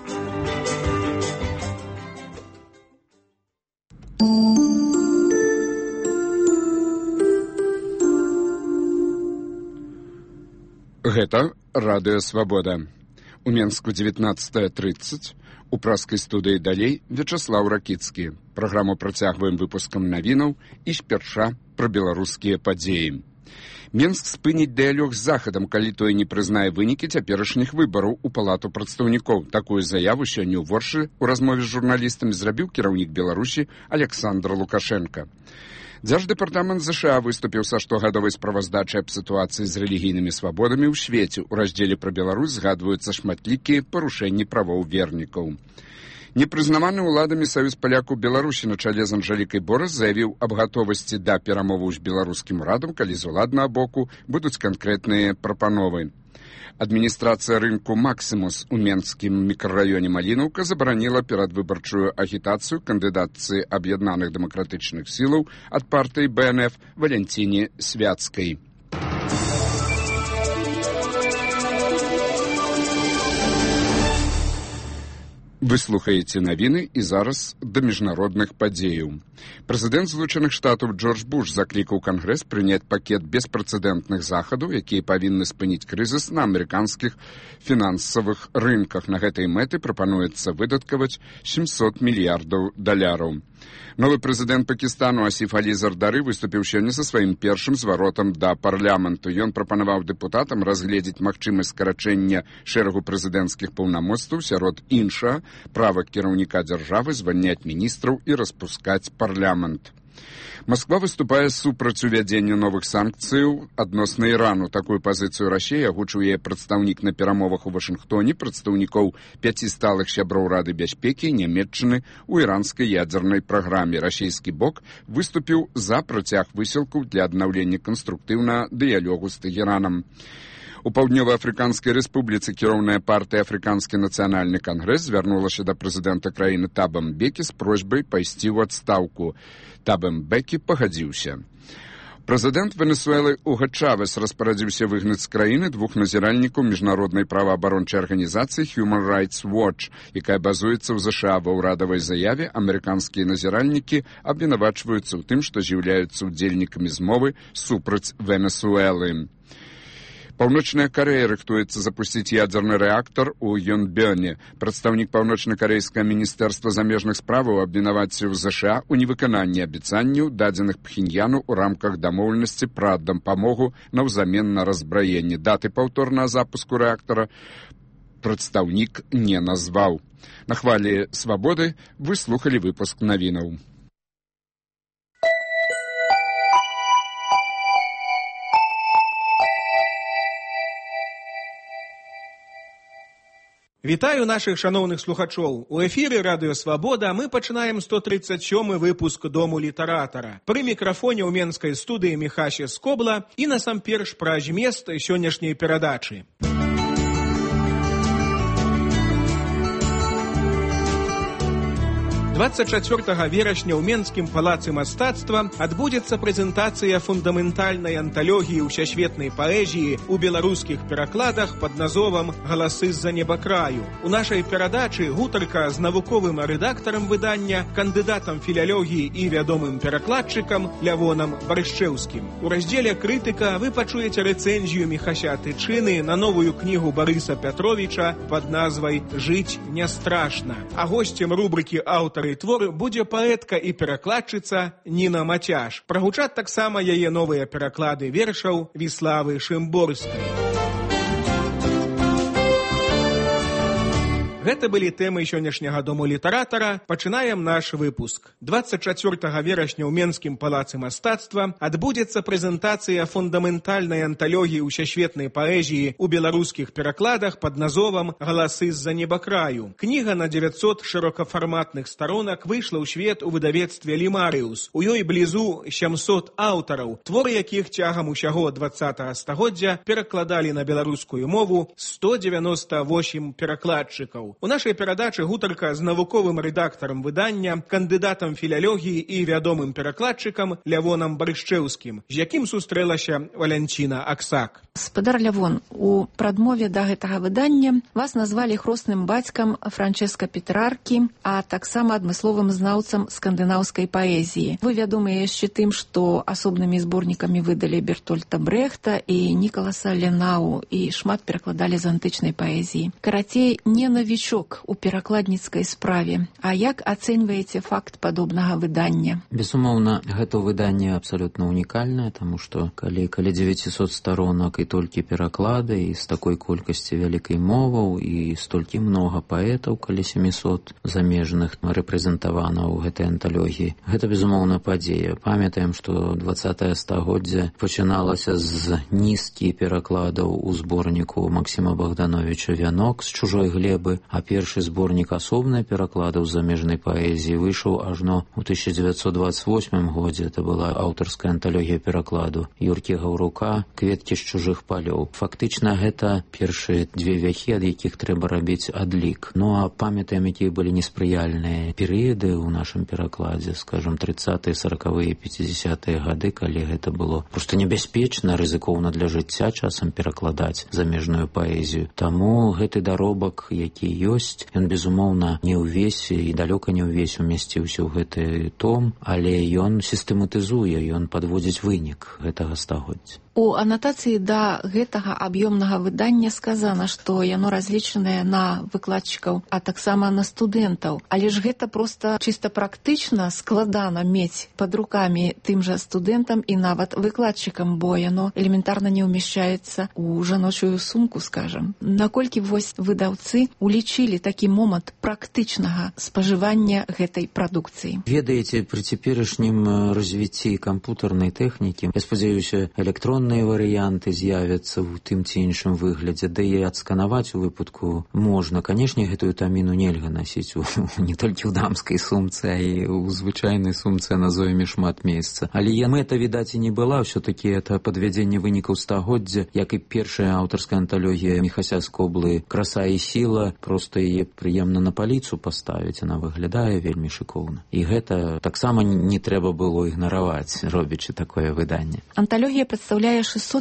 Гэта радыё «Свабода». У Менску 19:30. У праскай студыі далей Вячаслаў Ракіцкі. Праграму працягваем выпускам навінаў і спярша пра беларускія падзеі. Менск спыніць дыялог з захадам, калі той не прызнае вынікі цяперашніх выбараў у палату прадстаўнікоў. Такую заяву сёння ў Воршы у размове з журналістамі зрабіў кіраўнік Беларусі Александр Лукашенко. Дзярждэпартамент ЗША выступіў са штогадовай справаздачай аб сітуацыі з рэлігійнымі свабодамі ў свеце. У раздзеле пра Беларусь згадваюцца шматлікія парушэнні правоў вернікаў. Непрызнаваны ўладамі Саюз палякаў Беларусі на чале з Анжэлікай Борас заявіў аб гатовасці да перамоваў з беларускім урадам, калі з уладнага боку будуць канкрэтныя прапановы. Адміністрацыя рынку «Максімус» у Менскім мікрараёне Малінаўка забараніла перадвыбарчую агітацыю кандыдатцы аб'яднаных дэмакратычных сілаў ад партыі БНФ Валянціне Свяцкай. Вы слухаеце навіны і зараз да міжнародных падзеяў. Прэзідэнт Злучаных Штатаў Джордж Буш заклікаў Кангрэс прыняць пакет беспрэцэдэнтных захадаў, якія павінны спыніць крызіс на амерыканскіх фінансавых рынках. На гэтай мэты прапануецца выдаткаваць $700 мільярдаў. Новы прэзідэнт Пакістану Асіф Алі Зардары выступіў сёння са сваім першым зваротам да парламенту. Ён прапанаваў дэпутатам разгледзець магчымасць скарачэння шэрагу прэзідэнцкіх паўнамоцтваў, сярод іншага права кіраўніка дзяржавы звальняць міністраў і распускаць парламент. Масква выступае супраць увядзення новых санкцыяў адносна Ірану. Такую пазіцыю Расіі агучыў яе прадстаўнік на перамовах у Вашынгтоне прадстаўнікоў 5 сталых сяброў Рады бяспекі Нямецчыны ў іранскай ядзернай праграме. Расійскі бок выступіў за працяг высілкаў для аднаўлення канструктыўнага дыялогу з Тэгеранам. У Паўднёва-Афрыканскай рэспубліцы кіроўная партыя Афрыканскі нацыянальны кангрэс звярнулася да прэзідэнта краіны Таба Мбекі з просьбай пайсці ў адстаўку. Таба Мбекі пагадзіўся. Прэзідэнт Венесуэлы Уга Чавес распарадзіўся выгнаць з краіны 2 назіральнікаў міжнароднай праваабарончай арганізацыі Human Rights Watch, якая базуецца ў ЗША. Ва ўрадавай заяве амерыканскія назіральнікі абвінавачваюцца ў тым, што з'яўляюцца ўдзельнікамі змовы супраць Венесуэлы. Паўночная Карэя рыхтуецца запусціць ядзерны рэактар у Ёнбёне. Прадстаўнік паўночна-карэйскага міністэрства замежных справаў абвінаваціў ЗША ў невыкананні абяцанняў, дадзеных Пхеньяну ў рамках дамоўленасці пра дапамогу наўзамен на раззбраенне. Даты паўторнага запуску рэактара прадстаўнік не назваў. На хвалі «Свабоды» вы слухалі выпуск навінаў. Вітаю нашых шаноўных слухачоў. У эфіры радыё «Свабода» мы пачынаем 137 выпуск Дому літаратара. Пры мікрафоне ў менскай студыі Міхася Скобла і насамперш пра змест сённяшняй перадачы. 24 верасня ў Менскім палацы мастацтва адбудзецца прэзентацыя фундаментальнай анталогіі ўсесветнай паэзіі ў беларускіх перакладах пад назовам «Галасы з-за небакраю». У нашай перадачы гутарка з навуковым рэдактарам выдання, кандыдатам філялогіі і вядомым перакладчыкам Лявонам Барышчэўскім. У раздзеле «Крытыка» вы пачуеце рэцэнзію Міхася Тычыны на новую кнігу Барыса Пятровіча пад назвай «Жыць не страшна». А госцем рубрыкі «Аўтары творы» будзе паэтка і перакладчыца Ніна Мацяш. Прагучаць таксама яе новыя пераклады вершаў Віславы Шымборскай. Гэта былі тэмы сённяшняга Дому літаратара. Пачынаем наш выпуск. 24 верасня ў Менскім палацы мастацтва адбудзецца прэзентацыя фундаментальнай анталогіі ўсесветнай паэзіі ў беларускіх перакладах пад назовам «Галасы з-за небакраю». Кніга на 900 шырокафарматных старонак выйшла ў свет у выдавецтве «Лімарыус». У ёй блізу 700 аўтараў, творы якіх цягам усяго 20-го стагоддзя перакладалі на беларускую мову 198 перакладчыкаў. аўтараў. У нашай перадачы гутарка з навуковым рэдактарам выдання, кандыдатам філалогіі і вядомым перакладчыкам Лявонам Барышчэўскім, з якім сустрэлася Валянціна Аксак. Спадар Лявон, у прадмове да гэтага выдання вас назвалі хросным бацькам Франчэска Петраркі, а таксама адмысловым знаўцам скандынаўскай паэзіі. Вы вядомыя яшчэ тым, што асобнымі зборнікамі выдалі Бертольта Брэхта і Нікаласа Ленау і шмат перакладалі з антычнай паэзіі. Карацей, не навічок у перакладніцкай справе. А як ацэньваеце факт падобнага выдання? Безумоўна, гэта выданне абсалютна унікальнае, таму што калі 900 старонак і толькі пераклады, і з такой колькасці вялікай моваў, і столькі многа паэтаў, калі 700 замежных рэпрэзентавана ў гэтай анталогіі. Гэта, безумоўна, падзея. Памятаем, што 20-е стагоддзе пачыналася з нізкі перакладаў у зборніку Максіма Богдановича «Вянок» з чужой глебы, а першы зборнік асобнай перакладаў з замежнай паэзіі выйшаў ажно ў 1928 годзе. Это была аўтарская анталогія перакладу Юркі Гаўрука «Кветкі з чужых палёў». Фактычна гэта першыя 2 вяхі, ад якіх трэба рабіць адлік. Ну а памятаем, якія былі неспрыяльныя перыяды ў нашым перакладзе, скажем, 30-е, 40-е, 50-е гады, калі гэта было проста небяспечна, рызыкоўна для жыцця часам перакладаць замежную паэзію. Таму гэты даробак, які ёсць, ён, безумоўна, не ўвесь і далёка не ўвесь умесціўся ў гэты том, але ён сістэматызуе, ён падводзіць вынік гэтага стагоддзя. У анатацыі да гэтага аб'ёмнага выдання сказана, што яно разлічанае на выкладчыкаў, а таксама на студэнтаў. Але ж гэта проста чыста практычна складана мець пад рукамі тым жа студэнтам і нават выкладчыкам, бо яно элементарна не ўмяшчаецца ў жаночую сумку, скажам. Наколькі вось выдаўцы улічылі такі момант практычнага спажывання гэтай прадукцыі? Ведаеце, пры цяперашнім развіцці кампутарнай тэхнікі, я спадзяюся, электронныя варыянты з'явяцца ў тым ці іншым выглядзе, да і адсканаваць у выпадку можна. Канешне, гэтую таміну нельга насіць не толькі ў дамскай сумцы, а і ў звычайнай сумцы на зойме шмат месца. Але мэта, відаць, і не была, ўсё-такі это падвядзенне вынікаў стагоддзя, як і першая аўтарская анталогія Міхася Скоблы «Краса і сіла», проста яе прыемна на паліцу паставіць, она выглядае вельмі шыкоўна. І гэта таксама не трэба было ігнараваць, робячы такое выданне. Анталогія прадстаўляе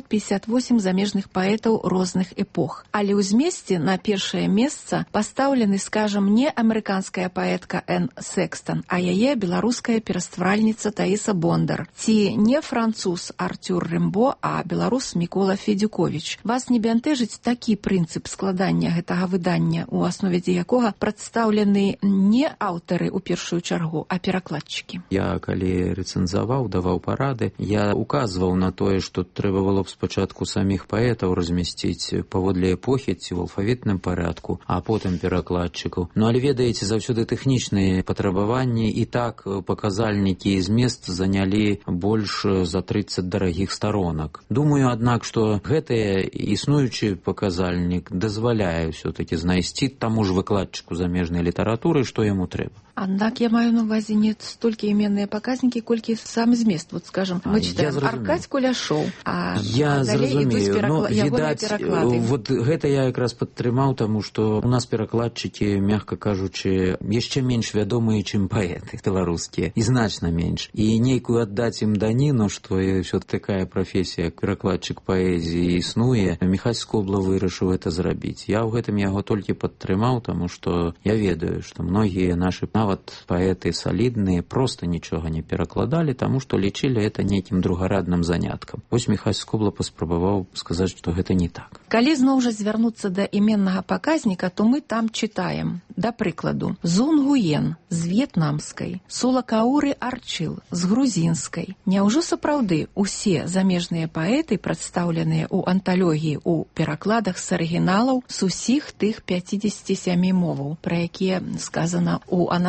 658 замежных паэтаў розных эпох. Але ў змесце на першае месца пастаўлены, скажам, не амерыканская паэтка Энн Секстон, а яе беларуская перастваральніца Таіса Бондар, ці не француз Артюр Рэмбо, а беларус Мікола Федюковіч. Вас не бянтэжыць такі прынцып складання гэтага выдання, у аснове якога прадстаўлены не аўтары ў першую чаргу, а перакладчыкі? Я, калі рэцэнзаваў, даваў парады, я указваў на тое, што трэба было б спачатку саміх паэтаў размясціць паводле эпохі ці ў алфавітным парадку, а потым перакладчыкаў. Ну, але ведаеце, заўсёды тэхнічныя патрабаванні, і так паказальнікі і змест занялі больш за 30 дарагіх старонак. Думаю, аднак, што гэты існуючы паказальнік дазваляе ўсё-такі знайсці таму ж выкладчыку замежнай літаратуры, што яму трэба. Аднак я маю на увазе не столькі іменныя паказнікі, колькі сам змест. Вот, скажем, мы читаем Аркадь Куляшоў, а я зразумею, ну, відаць, вот гэта я якраз падтрымаў, таму што у нас перакладчыкі, мякка кажучы, яшчэ менш вядомыя, чым паэты беларускія, і значна менш. І нейкую аддаць ім даніну, што ўсё такая прафесія, як перакладчык паэзіі існуе, Міхась Скобла вырашыў гэта зрабіць. Я ў гэтым яго толькі падтрымаў, таму што я ведаю, што многія нашы нават паэты салідныя проста нічога не перакладалі, таму што лічылі это нейкім другарадным заняткам. Вось Міхась Скобла паспрабаваў сказаць, што гэта не так. Калі зноў жа звярнуцца да іменнага паказніка, то мы там чытаем, да прыкладу, Зун Гуен з в'етнамскай, Сулакауры Арчыл з грузінскай. Няўжо сапраўды усе замежныя паэты, прадстаўленыя ў анталогіі ў перакладах з арыгіналаў з усіх тых 57 моваў, пра якія сказана ў анатацыі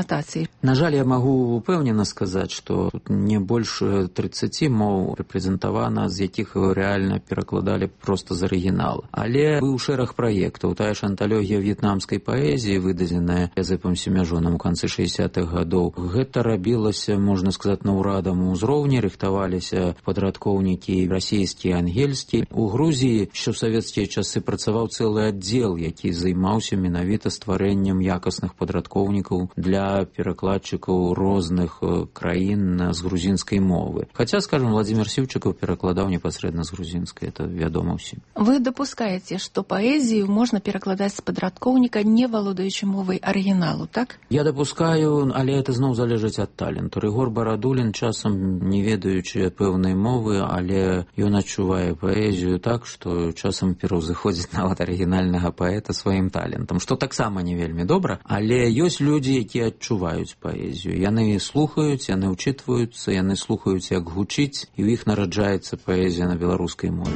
канатацыі? На жаль, я магу упэўнена сказаць, што тут не больш 30 моў рэпрэзентавана, з якіх рэальна перакладалі проста з арыгіналу. Але быў шэраг праектаў. Тая ж анталогія в'етнамскай паэзіі, выдадзеная Язэпам Семяжонам у канцы 60-х гадоў. Гэта рабілася, можна сказаць, на ўрадавым узроўні, рыхтаваліся падрадкоўнікі расійскі, ангельскі. У Грузіі ще ў савецкія часы працаваў цэлы аддзел, які займаўся менавіта стварэннем якасных падрадкоўнікаў для перакладчыкаў розных краін з грузінскай мовы. Хаця, скажем, Владзімір Сіўчыкаў перакладаў непасрэдна з грузінскай, это вядома ўсім. Вы дапускаеце, што паэзію можна перакладаць з падрадкоўніка, не валодаючы мовай арыгіналу, так? Я дапускаю, але это зноў залежыць ад таленту. Рыгор Барадулін, часам не ведаючы пэўнай мовы, але ён адчувае паэзію так, што часам пераўзыходзіць нават арыгінальнага паэта сваім талентам, што таксама не вельмі добра, але ёсць людзі, якія адчуваюць паэзію. Яны слухаюць, яны ўчытваюцца, яны слухаюць, як гучыць, і ў іх нараджаецца паэзія на беларускай мове.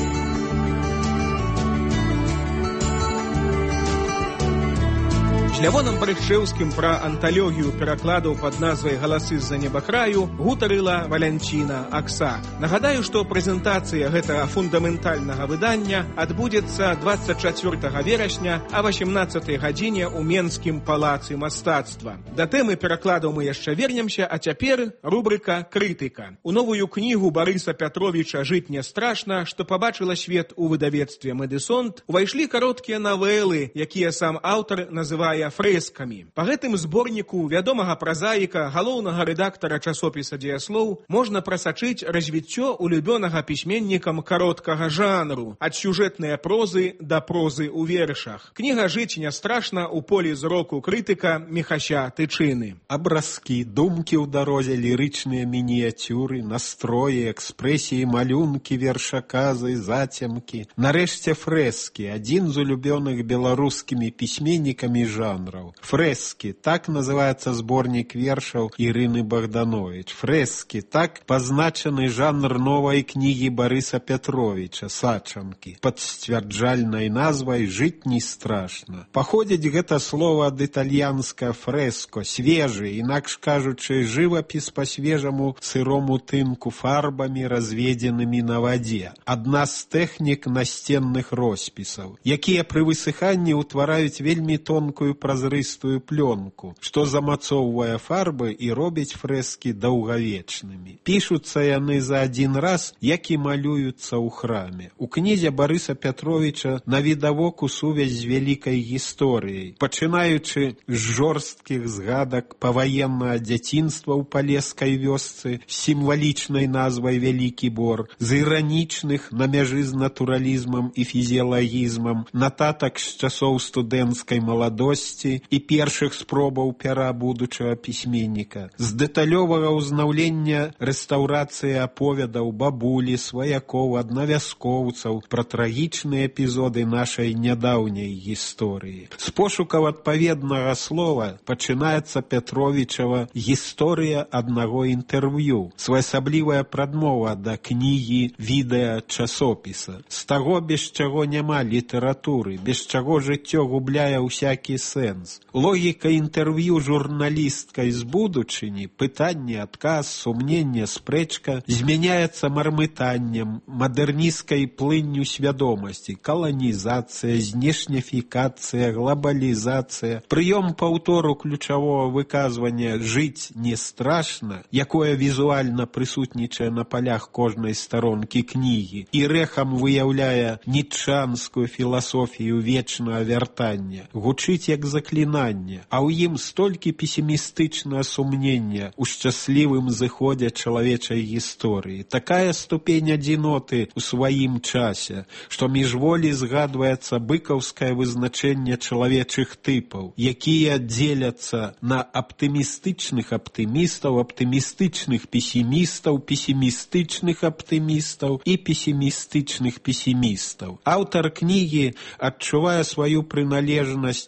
З Лявонам Брышчэўскім пра анталогію перакладаў пад назвай «Галасы з-за небакраю» гутарыла Валянціна Аксак. Нагадаю, што прэзентацыя гэтага фундаментальнага выдання адбудзецца 24 верасня а 18 гадзіне ў Менскім палацы мастацтва. Да тэмы перакладаў мы яшчэ вернемся, а цяпер рубрыка «Крытыка». У новую кнігу Барыса Пятровіча «Жыць не страшна», што пабачыла свет у выдавецтве «Медысонт», увайшлі кароткія навелы, якія сам аўтар называе фрэскамі. Па гэтым зборніку вядомага празаіка, галоўнага рэдактара часопіса «Дзеяслоў» можна прасачыць развіццё улюбёнага пісьменнікам кароткага жанру, ад сюжэтнай прозы да прозы ў вершах. Кніга «Жыць не страшна» у полі зроку крытыка Міхася Тычыны. Абразкі, думкі ў дарозе, лірычныя мініяцюры, настроі, экспрэсіі, малюнкі, вершаказы, зацемкі. Нарэшце фрэскі, адзін з улюбёных беларускімі пісьменнікамі жанру. Фрэскі, так называется сборник вершаў Ирины Богданович. Фрэскі, так позначаны жанр новой книги Барыса Пятровича «Сачамкі» под сцвярджальнай назвай «Жыць не страшна». Паходзіць гэта слово ад італьянска фрэско, свежы, інакш кажучы, жывапіс па свежаму сырому тынку фарбамі, разведзенымі на вадзе. Адна з тэхнік насценных роспісаў, якія пры высыханні ўтвараюць вельмі тонкую празрыстую плёнку, што замацоўвае фарбы і робіць фрэскі даўгавечнымі. Пішуцца яны за адзін раз, як і малююцца ў храме. У кнізе Барыса Пятровіча навідавоку сувязь з вялікай гісторыяй, пачынаючы з жорсткіх згадак паваеннага дзяцінства ў палескай вёсцы з сімвалічнай назвай «Вялікі бор», з іранічных на мяжы з натуралізмам і фізіялагізмам нататак з часоў студэнцкай маладосці і першых спробаў пяра будучага пісьменніка, з дэталёвага ўзнаўлення рэстаўрацыі аповедаў бабулі, сваякоў, аднавяскоўцаў пра трагічныя эпізоды нашай нядаўняй гісторыі. З пошукаў адпаведнага слова пачынаецца Пятровічава гісторыя аднаго інтэрв'ю, своеасаблівая прадмова да кнігі, відэа, часопіса. З таго, без чаго няма літаратуры, без чаго жыццё губляе ўсякі сэнс. Логіка інтэрв'ю журналісткай з будучыні, пытанне, адказ, сумненне, спрэчка змяняецца мармытаннем, мадэрністкай плынню свядомасці, каланізацыя, знешняфікацыя, глобалізацыя. Прыём паўтору ключавога выказвання «жыць не страшна», якое візуальна прысутнічае на палях кожнай старонкі кнігі і рэхам выяўляе ніцшанскую філасофію вечнага вяртання, гучыць як заклінанне, а ў ім столькі песімістычнага сумнення ў шчаслівым зыходзе чалавечай гісторыі. Такая ступень адзіноты ў сваім часе, што міжволі згадваецца быкаўскае вызначэнне чалавечых тыпаў, якія дзеляцца на аптымістычных аптымістаў, аптымістычных песімістаў, песімістычных аптымістаў і песімістычных песімістаў. Аўтар кнігі адчувае сваю прыналежнасць да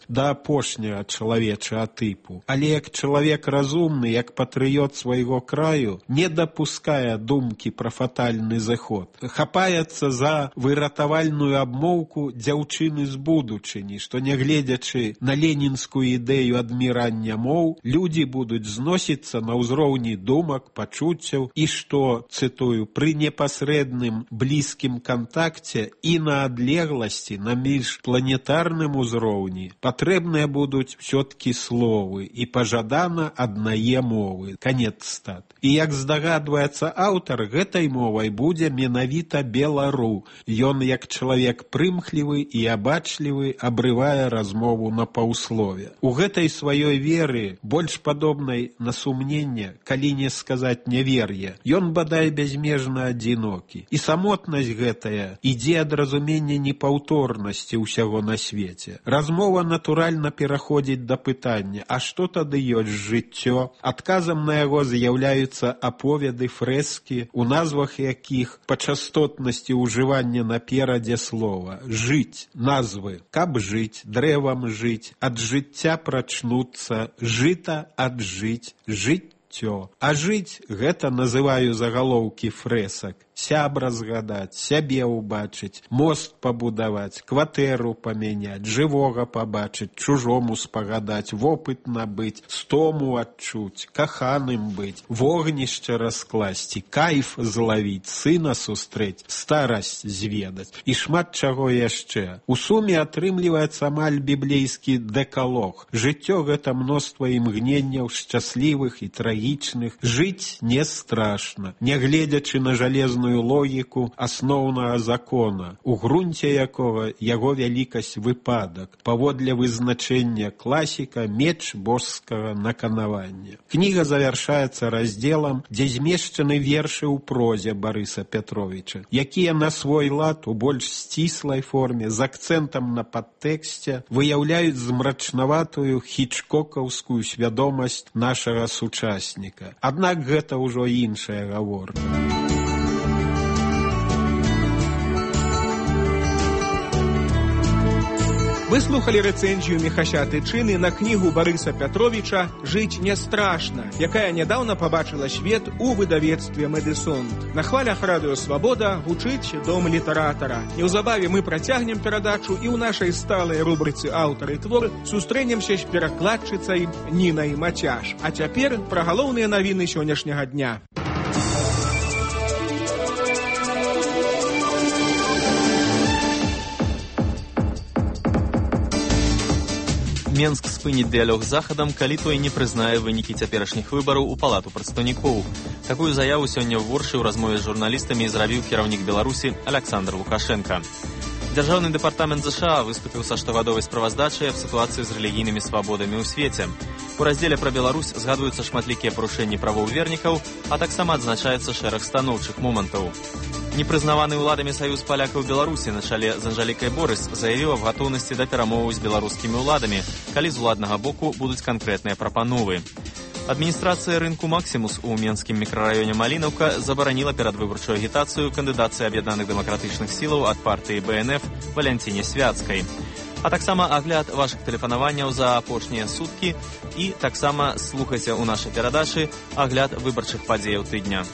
апошняга чалавечага тыпу. Але як чалавек разумны, як патрыёт свайго краю, не дапускае думкі пра фатальны заход. Хапаецца за выратавальную абмоўку дзяўчыны з будучыні, што нягледзячы на ленінскую ідэю адмірання моў, людзі будуць зносіцца на ўзроўні думак, пачуццяў і што, цытую, пры непасрэдным блізкім кантакце і на адлегласці на міжпланетарным узроўні патрэбныя будуць ўсё-ткі словы і пажадана аднае мовы. Канец цытаты. І як здагадваецца аўтар, гэтай мовай будзе менавіта белару. Ён, як чалавек прымхлівы і абачлівы, абрывае размову на паўслове. У гэтай сваёй веры, больш падобнай на сумненне, калі не сказаць нявер'е, ён бадай бязмежна адзінокі. І самотнасць гэтая ідзе ад разумення непаўторнасці ўсяго на свеце. Размова натуральна пераходзіць да пытання, а што тады ёсць жыццё? Адказам на яго з'яўляюцца аповеды, фрэскі, у назвах якіх па частотнасці ўжывання наперадзе слова. Жыць, назвы, каб жыць, дрэвам жыць, ад жыцця прачнуцца, жыта аджыць, жыццё. А жыць — гэта называю загалоўкі фрэсак. Сябра згадаць, сябе ўбачыць, мост пабудаваць, кватэру памяняць, жывога пабачыць, чужому спагадаць, вопыт набыць, стому адчуць, каханым быць, вогнішча раскласці, кайф злавіць, сына сустрэць, старасць зведаць і шмат чаго яшчэ. У суме атрымліваецца амаль біблейскі дэкалог. Жыццё — гэта мноства імгненняў шчаслівых і трагічных. Жыць не страшна, нягледзячы на жалезную логіку асноўнага закона, у грунце якога яго вялікасць выпадак, паводле вызначэння класіка меч божскага наканавання. Кніга завяршаецца раздзелам, дзе змешчаны вершы ў прозе Барыса Пятровіча, якія на свой лад у больш сціслай форме з акцэнтам на падтэксце выяўляюць змрачнаватую хічкокаўскую свядомасць нашага сучасніка. Аднак гэта ўжо іншая гаворка. Вы слухали рэцэнзію Міхася Тычыны на кнігу Барыса Пятровіча «Жыць не страшна», якая нядаўна пабачыла свет у выдавецтве «Медысонт». На хвалях радыё «Свабода» гучыць дом літаратара. Неўзабаве мы працягнем перадачу і ў нашай сталай рубрыцы «Аўтар і твор» сустрэнемся з перакладчыцай Нінай Мацяш. А цяпер пра галоўныя навіны сённяшняга дня. Менск спыніць дыялог з захадам, калі той не прызнае вынікі цяперашніх выбараў у палату прадстаўнікоў. Такую заяву сёння ў Воршы ў размове з журналістамі зрабіў кіраўнік Беларусі Александр Лукашенко. Дзяржаўны дэпартамент ЗША выступіў са штогадовай справаздачай аб сітуацыі з рэлігійнымі свабодамі ў свеце. У раздзеле пра Беларусь згадваюцца шматлікія парушэнні правоў вернікаў, а таксама адзначаецца шэраг станоўчых момантаў. Непрызнаваны ўладамі саюз палякаў Беларусі на чале з Анжалікай Борыс заявіў аб гатоўнасці да перамоваў з беларускімі ўладамі, калі з уладнага боку будуць канкрэтныя прапановы. Адміністрацыя рынку «Максімус» у Менскім мікрараёне Малінаўка забараніла перадвыбарчую агітацыю кандыдацыі аб'яднаных дэмакратычных сілаў ад партыі БНФ Валянціне Свяцкай. А таксама агляд вашых тэлефанаванняў за апошнія суткі і таксама слухайце ў нашай перадачы агляд выбарчых падзеяў тыдня.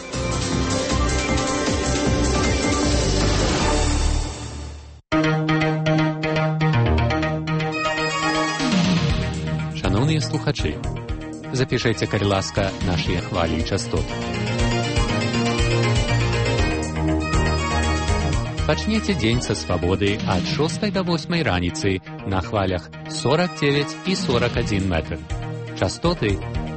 Шановныя слухачы, запішайце, калі ласка, нашыя хвалі і частоты. Пачнеце дзень са свабоды ад 6 до 8 раніцы на хвалях 49 і 41 метр. Частоты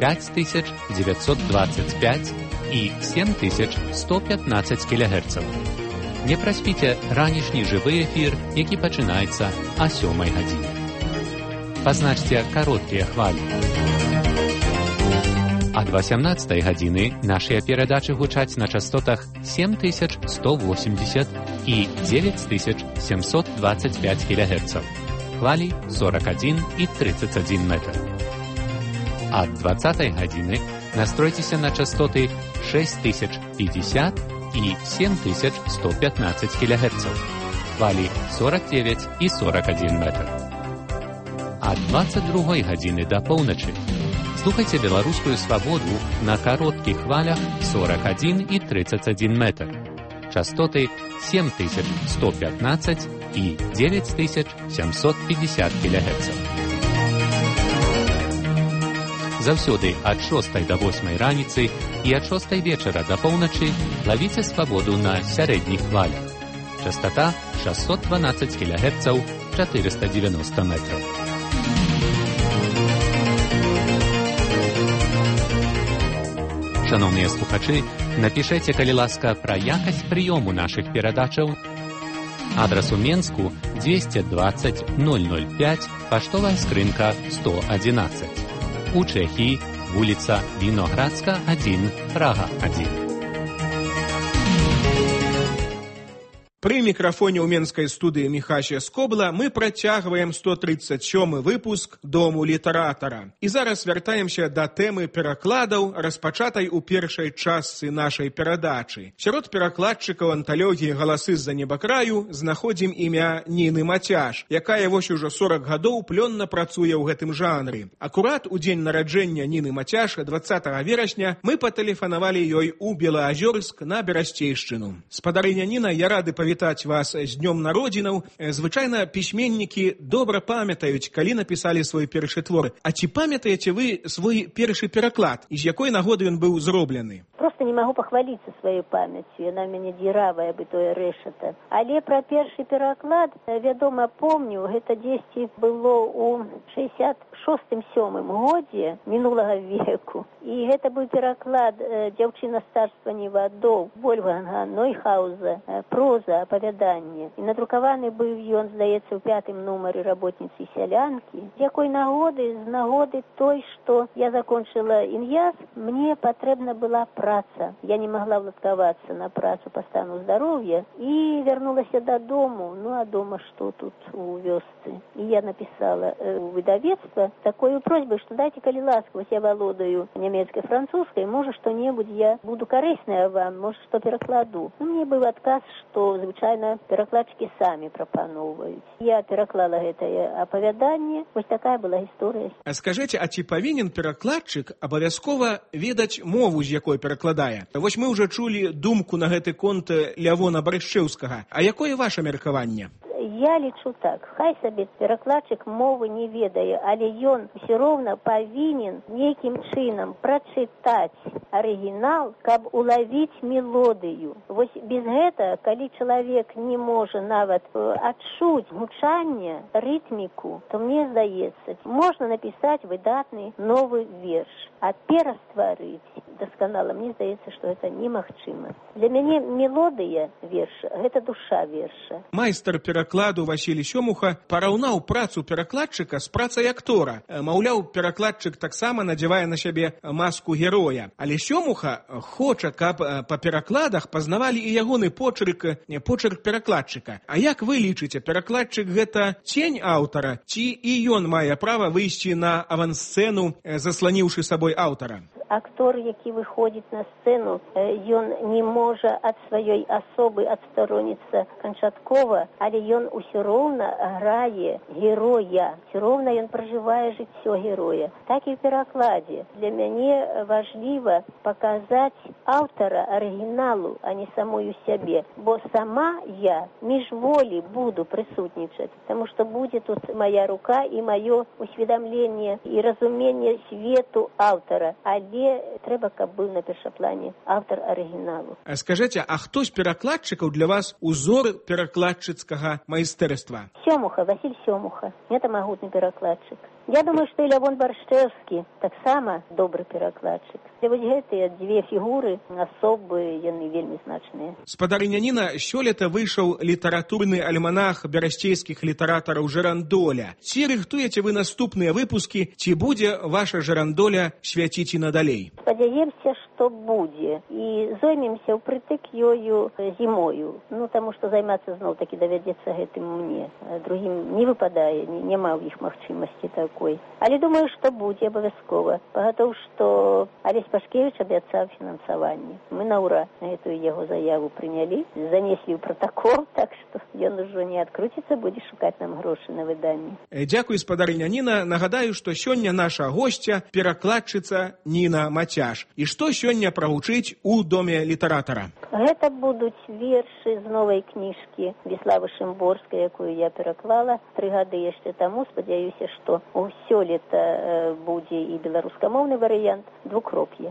5925 і 7115 кГц. Не праспіце ранішні жывы эфір, які пачынаецца о 7 гадзіне. Пазначце кароткія хвалі. Ад 18 гадзіны нашыя перадачы гучаць на частотах 7180 і 9725 кГц. Хвалі 41 і 31 метр. Ад 20 гадзіны настройцеся на частоты 6050 і 7115 кГц. Хвалі 49 і 41 метр. ад 22 гадзіны да поўначы. Слухайце беларускую свабоду на кароткіх хвалях 41 і 31 метр. Частоты 7115 і 9750 кГц. Заўсёды ад 6 до 8 раніцы і ад 6 вечара да поўначы лавіце свабоду на сярэдніх хвалях. Частота 612 кГц, 490 метров. Шановныя слухачы, напішэце, калі ласка, пра якасць прыёму нашых перадачаў. Адрас у Менску 220 005, паштовая скрынка 111. У Чэхіі вуліца Віноградска, 1, Прага, 1. При мікрафоне ў менскай студыі Міхася Скобла мы працягваем 137 выпуск «Дому літаратара». І зараз вяртаемся да тэмы перакладаў, распачатай у першай частцы нашай перадачы. Сярод перакладчыкаў анталогіі «Галасы з-за небакраю» знаходзім імя Ніны Мацяш, якая вось ужо 40 гадоў плённа працуе ў гэтым жанры. Акурат у дзень нараджэння Ніны Мацяш, 20 верасня, мы патэлефанавалі ёй у Белаазёрск на Берасцейшчыну. Спадарыня Ніна, я рады павітаць вас з днём народзінаў. Звычайна пісьменнікі добра памятаюць, калі напісалі свой першы твор. А ці памятаеце вы свой першы пераклад, і з якой нагоды ён быў зроблены? Просто не магу пахваліцца сваёй памяццю, яна мяне дзіравая бы тое рэшата. Але пра першы пераклад, вядома, помню, гэта дзесьці было ў 66-7 годзе мінулага веку. І гэта быў пераклад «Дзяўчына з царства невадоў» Вольфганга Нойхауза, проза, апавяданне. І надрукаваны быў ён, здаецца, у 5-м нумары «Работніцы і сялянкі». З якой нагоды? З нагоды той, што я закончыла ін'яз, мне патрэбна была праца. Я не могла владкавацца на працу па стану здароўя і вярнулася дадому. Ну, а дома што тут у вёсцы? І я напісала у выдавецтва такую просьбу, што дайце, калі ласка, вось я валодаю нямецкай, французскай, можа, што-небудзь я буду карысная вам, можа, што перакладу. Ну, мне быў адказ, што звычайна перакладчыкі самі прапаноўваюць. Я пераклала гэтае апавяданне. Вось такая была гісторыя. А скажыце, а ці павінен перакладчык абавязкова ведаць мову, з якой перакладае? Вось мы ўжо чулі думку на гэты конт Лявона Барышчэўскага. А якое ваша меркаванне? Я лічу так, хай сабе перакладчык мовы не ведае, але ён усё роўна павінен нейкім чынам прачытаць арыгінал, каб улавіць мелодыю. Вось без гэта, калі чалавек не можа нават адчуць гучанне, рытміку, то мне здаецца, можна напісаць выдатны новы верш, а перастварыць дасканала, мне здаецца, што гэта немагчыма. Для мяне мелодыя верша – гэта душа верша. Майстар перакладу Васіль Сёмуха параўнаў працу перакладчыка з працай актора. Маўляў, перакладчык таксама надзявае на сябе маску героя. Але Сёмуха хоча, каб па перакладах пазнавалі і ягоны почерк перакладчыка. А як вы лічыце, перакладчык гэта цень аўтара, ці і ён мае права выйсці на авансцэну, засланіўшы сабой аўтара? Актор, які выходзіць на сцэну, ён не можа ад сваёй асобы адстароніцца канчаткова, але ён усё роўна грае героя. Усё роўна ён пражывае жыццё героя. Так і ў перакладзе. Для мяне важліва паказаць аўтара арыгіналу, а не самую сябе. Бо сама я міжволі буду прысутнічаць, таму што будзе тут мая рука і маё усведамленне і разуменне свету аўтара. Але трэба, каб быў на першаплане аўтар арыгіналу. Скажыце, а хто з перакладчыкаў для вас узор перакладчыцкага майстэрства? Сёмуха, Васіль Сёмуха. Это магутны перакладчык. Я думаю, што і Лявон Барышчэўскі таксама добры перакладчык. І вось гэтыя дзве фігуры, асобы, яны вельмі значныя. Спадарыня Ніна, сёлета выйшаў літаратурны альманах берасцейскіх літаратараў «Жырандоля». Ці рыхтуеце вы наступныя выпускі, ці будзе ваша «Жырандоля» свяціць і надалей? Спадзяемся, што будзе. І зоймемся ўпрытык ёю зімою. Ну, таму што займацца зноў-такі давядзецца гэтым мне. Другім не выпадае, няма ў іх магчымасці так пакой. Але думаю, што будзе абавязкова. Пагатоў, што Алесь Пашкевіч абяцаў фінансаванне. Мы на ўра гэтую яго заяву прынялі, занеслі ў пратакол, так што ён ужо не адкруціцца, будзе шукаць нам грошы на выданне. Дзякуй, спадарыня Ніна. Нагадаю, што сёння наша госця перакладчыца Ніна Мацяш. І што сёння прагучыць у Доме літаратара? Гэта будуць вершы з новай кніжкі Віславы Шымборскай, якую я пераклала 3 гады яшчэ таму. Спадзяюся, што ўсё лета будзе і беларускамоўны варыянт «Двукроп'е».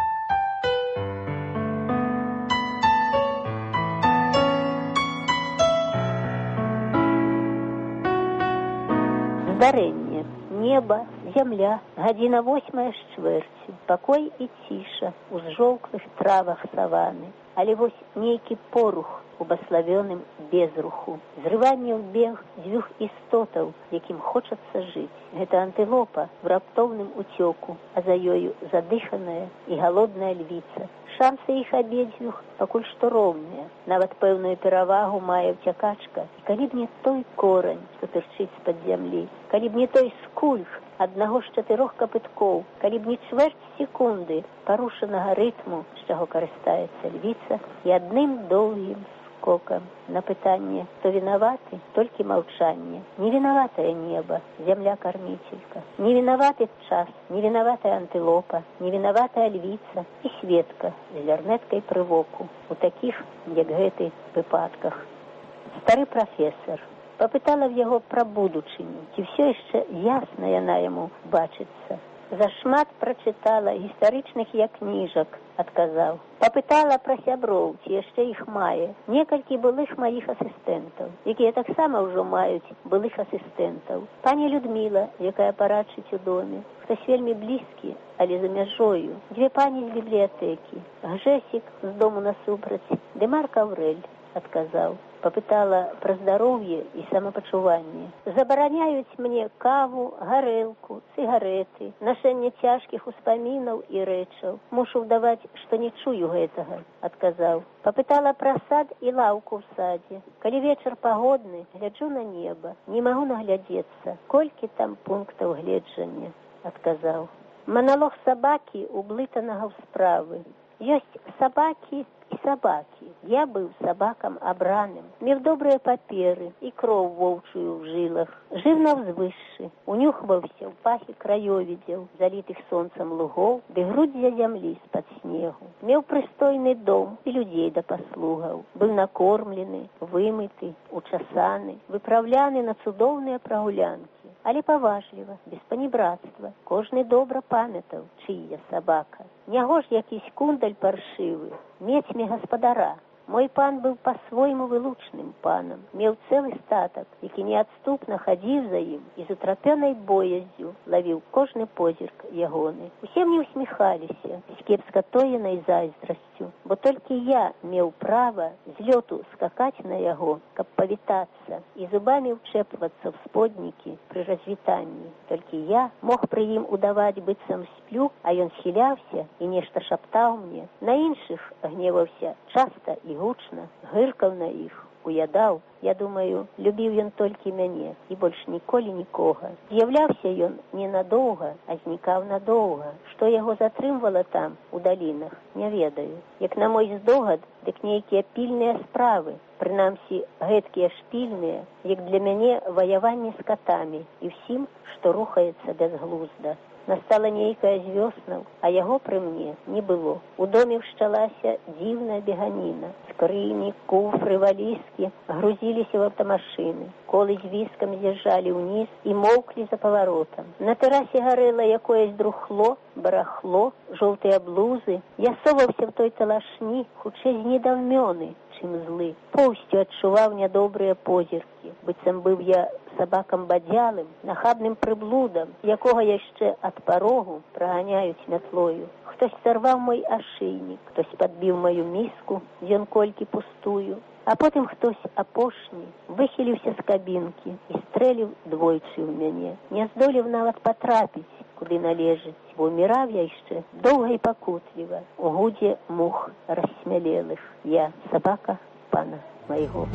Здарэнне. Неба, зямля, гадзіна 8 з чвэрцю, пакой і ціша у зжоўклых травах саваны. Але вось нейкі порух у баславёным безруху. Зрыванне ў бег дзвюх істотаў, якім хочацца жыць. Гэта антылопа в раптоўным уцёку, а за ёю задыханая і галодная львіца. Шансы іх абедзвюх пакуль што роўныя. Нават пэўную перавагу мае ўцякачка. І калі б не той корань, што тырчыць з-пад зямлі, калі б не той скульх аднаго з 4 капыткоў, калі б не чвэрць секунды парушанага рытму, з чаго карыстаецца львіца, і адным доўгім скокам на пытанне, хто вінаваты, толькі маўчанне. Не вінаватае неба, зямля-карміцелька. Не вінаваты час, не вінаватая антылопа, не вінаватая львіца і сведка з лярнеткай прывоку. У такіх, як гэты, выпадках. Стары прафесар. Папытала в яго пра будучыню, ці ўсё яшчэ ясна яна яму бачыцца. Зашмат прачытала гістарычных я кніжак, адказаў. Папытала пра сяброў, ці яшчэ іх мае. Некалькі былых маіх асістэнтаў, якія таксама ўжо маюць былых асістэнтаў. Пані Людміла, якая парадчыць у доме. Хтось вельмі блізкі, але за мяжою. 2 пані з бібліятэкі. Гжэсік з дому насупраць. Ды Марк Аўрэль, адказаў. Папытала пра здароўе і самапачуванне. Забараняюць мне каву, гарэлку, цыгарэты, нашэнне цяжкіх успамінаў і рэчаў. Мушу ўдаваць, што не чую гэтага, адказаў. Папытала пра сад і лаўку ў садзе. Калі вечар пагодны, гляджу на неба. Не магу наглядзецца, колькі там пунктаў гледжання, адказаў. Маналог сабакі ублытанага ў справы. Ёсць сабакі і сабакі. Я быў сабакам абраным, меў добрыя паперы і кроў воўчую ў жылах. Жыў на ўзвышшы, унюхваўся ў пахі краёвідзяў, залітых сонцам лугоў, ды грудзя зямлі з-пад снегу. Меў прыстойны дом і людзей да паслугаў. Быў накормлены, вымыты, учасаны, выпраўляны на цудоўныя прагулянкі. Але паважліва, без панібрацтва. Кожны добра памятаў, чыя сабака. Няго ж якісь кундаль паршывы, мець-ме гаспадара. Мой пан быў па-свойму вылучным панам, меў цэлы статак, які неадступна хадзіў за ім і з утрапёнай боязю лавіў кожны позірк ягоны. Усе мне усміхаліся, з кепскатоенай зайздрасцю, бо толькі я меў права з лёту скакаць на яго, каб павітацца і зубамі ўчэпвацца ў споднікі пры развітанні. Толькі я мог пры ім удаваць быццам сплю, а ён схіляўся і нешта шаптаў мне. На іншых гневаўся часта і гучна, гыркаў на іх, уядаў. Я думаю, любіў ён толькі мяне і больш ніколі нікога. З'яўляўся ён ненадоўга, а знікаў надоўга. Што яго затрымвала там, у далінах, не ведаю. Як на мой здогад, дык нейкія пільныя справы, прынамсі гэткія ж пільныя, як для мяне ваяванне з катамі і ўсім, што рухаецца бязглузда. Настала нейкая з вёснаў, а яго пры мне не было. У доме ўшчалася дзіўная беганіна. Скрыні, куфры, валізкі грузіліся ў аўтамашыны. Колы з віскам з'язджалі ўніз і моўклі за паваротам. На тэрасе гарэла якоесь друхло, барахло, жоўтыя блузы. Я соваўся в той талашні, хутчэй знедаўмёны, чым злы. Поўсцю адчуваў нядобрыя позіркі. Быццам быў я сабакам бадзялым, нахабным прыблудам, якога яшчэ ад парогу праганяюць мятлою. Хтось сарваў мой ашыйнік, хтось падбіў маю міску, дзён колькі пустую, а потым хтось апошні выхіліўся з кабінкі і стрэліў двойчы ў мяне. Не здолеў нават патрапіць, куды належыць, бо ўміраў я яшчэ доўга і пакутліва у гудзе мух рассмялелых. Я сабака пана майго.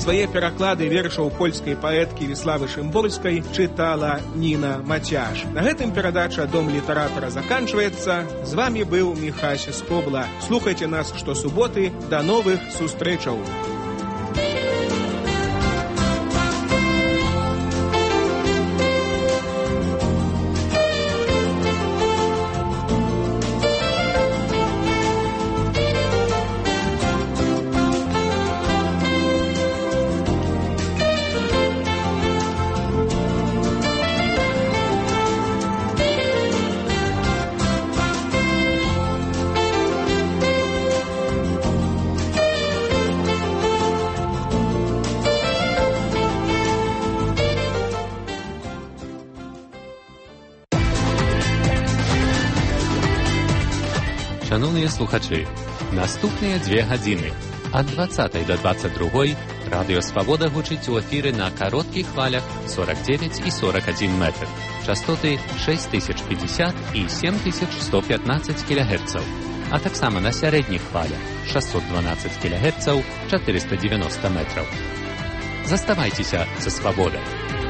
Свае пераклады вершаў польскай паэткі Віславы Шымборскай чытала Ніна Мацяш. На гэтым перадача «Дом літаратара» заканчваецца. З вамі быў Міхась Скобла. Слухайце нас штосуботы. Да новых сустрэчаў! Шановні слухачі, наступні 2 години ад 20 до 22 Радіо Свобода гучить у ефірі на коротких хвалях 49 і 41 метр, частоти 6050 і 7115 кГц, а так само на середніх хвалях 612 кГц, 490 метрів. Заставайтеся со Свободой.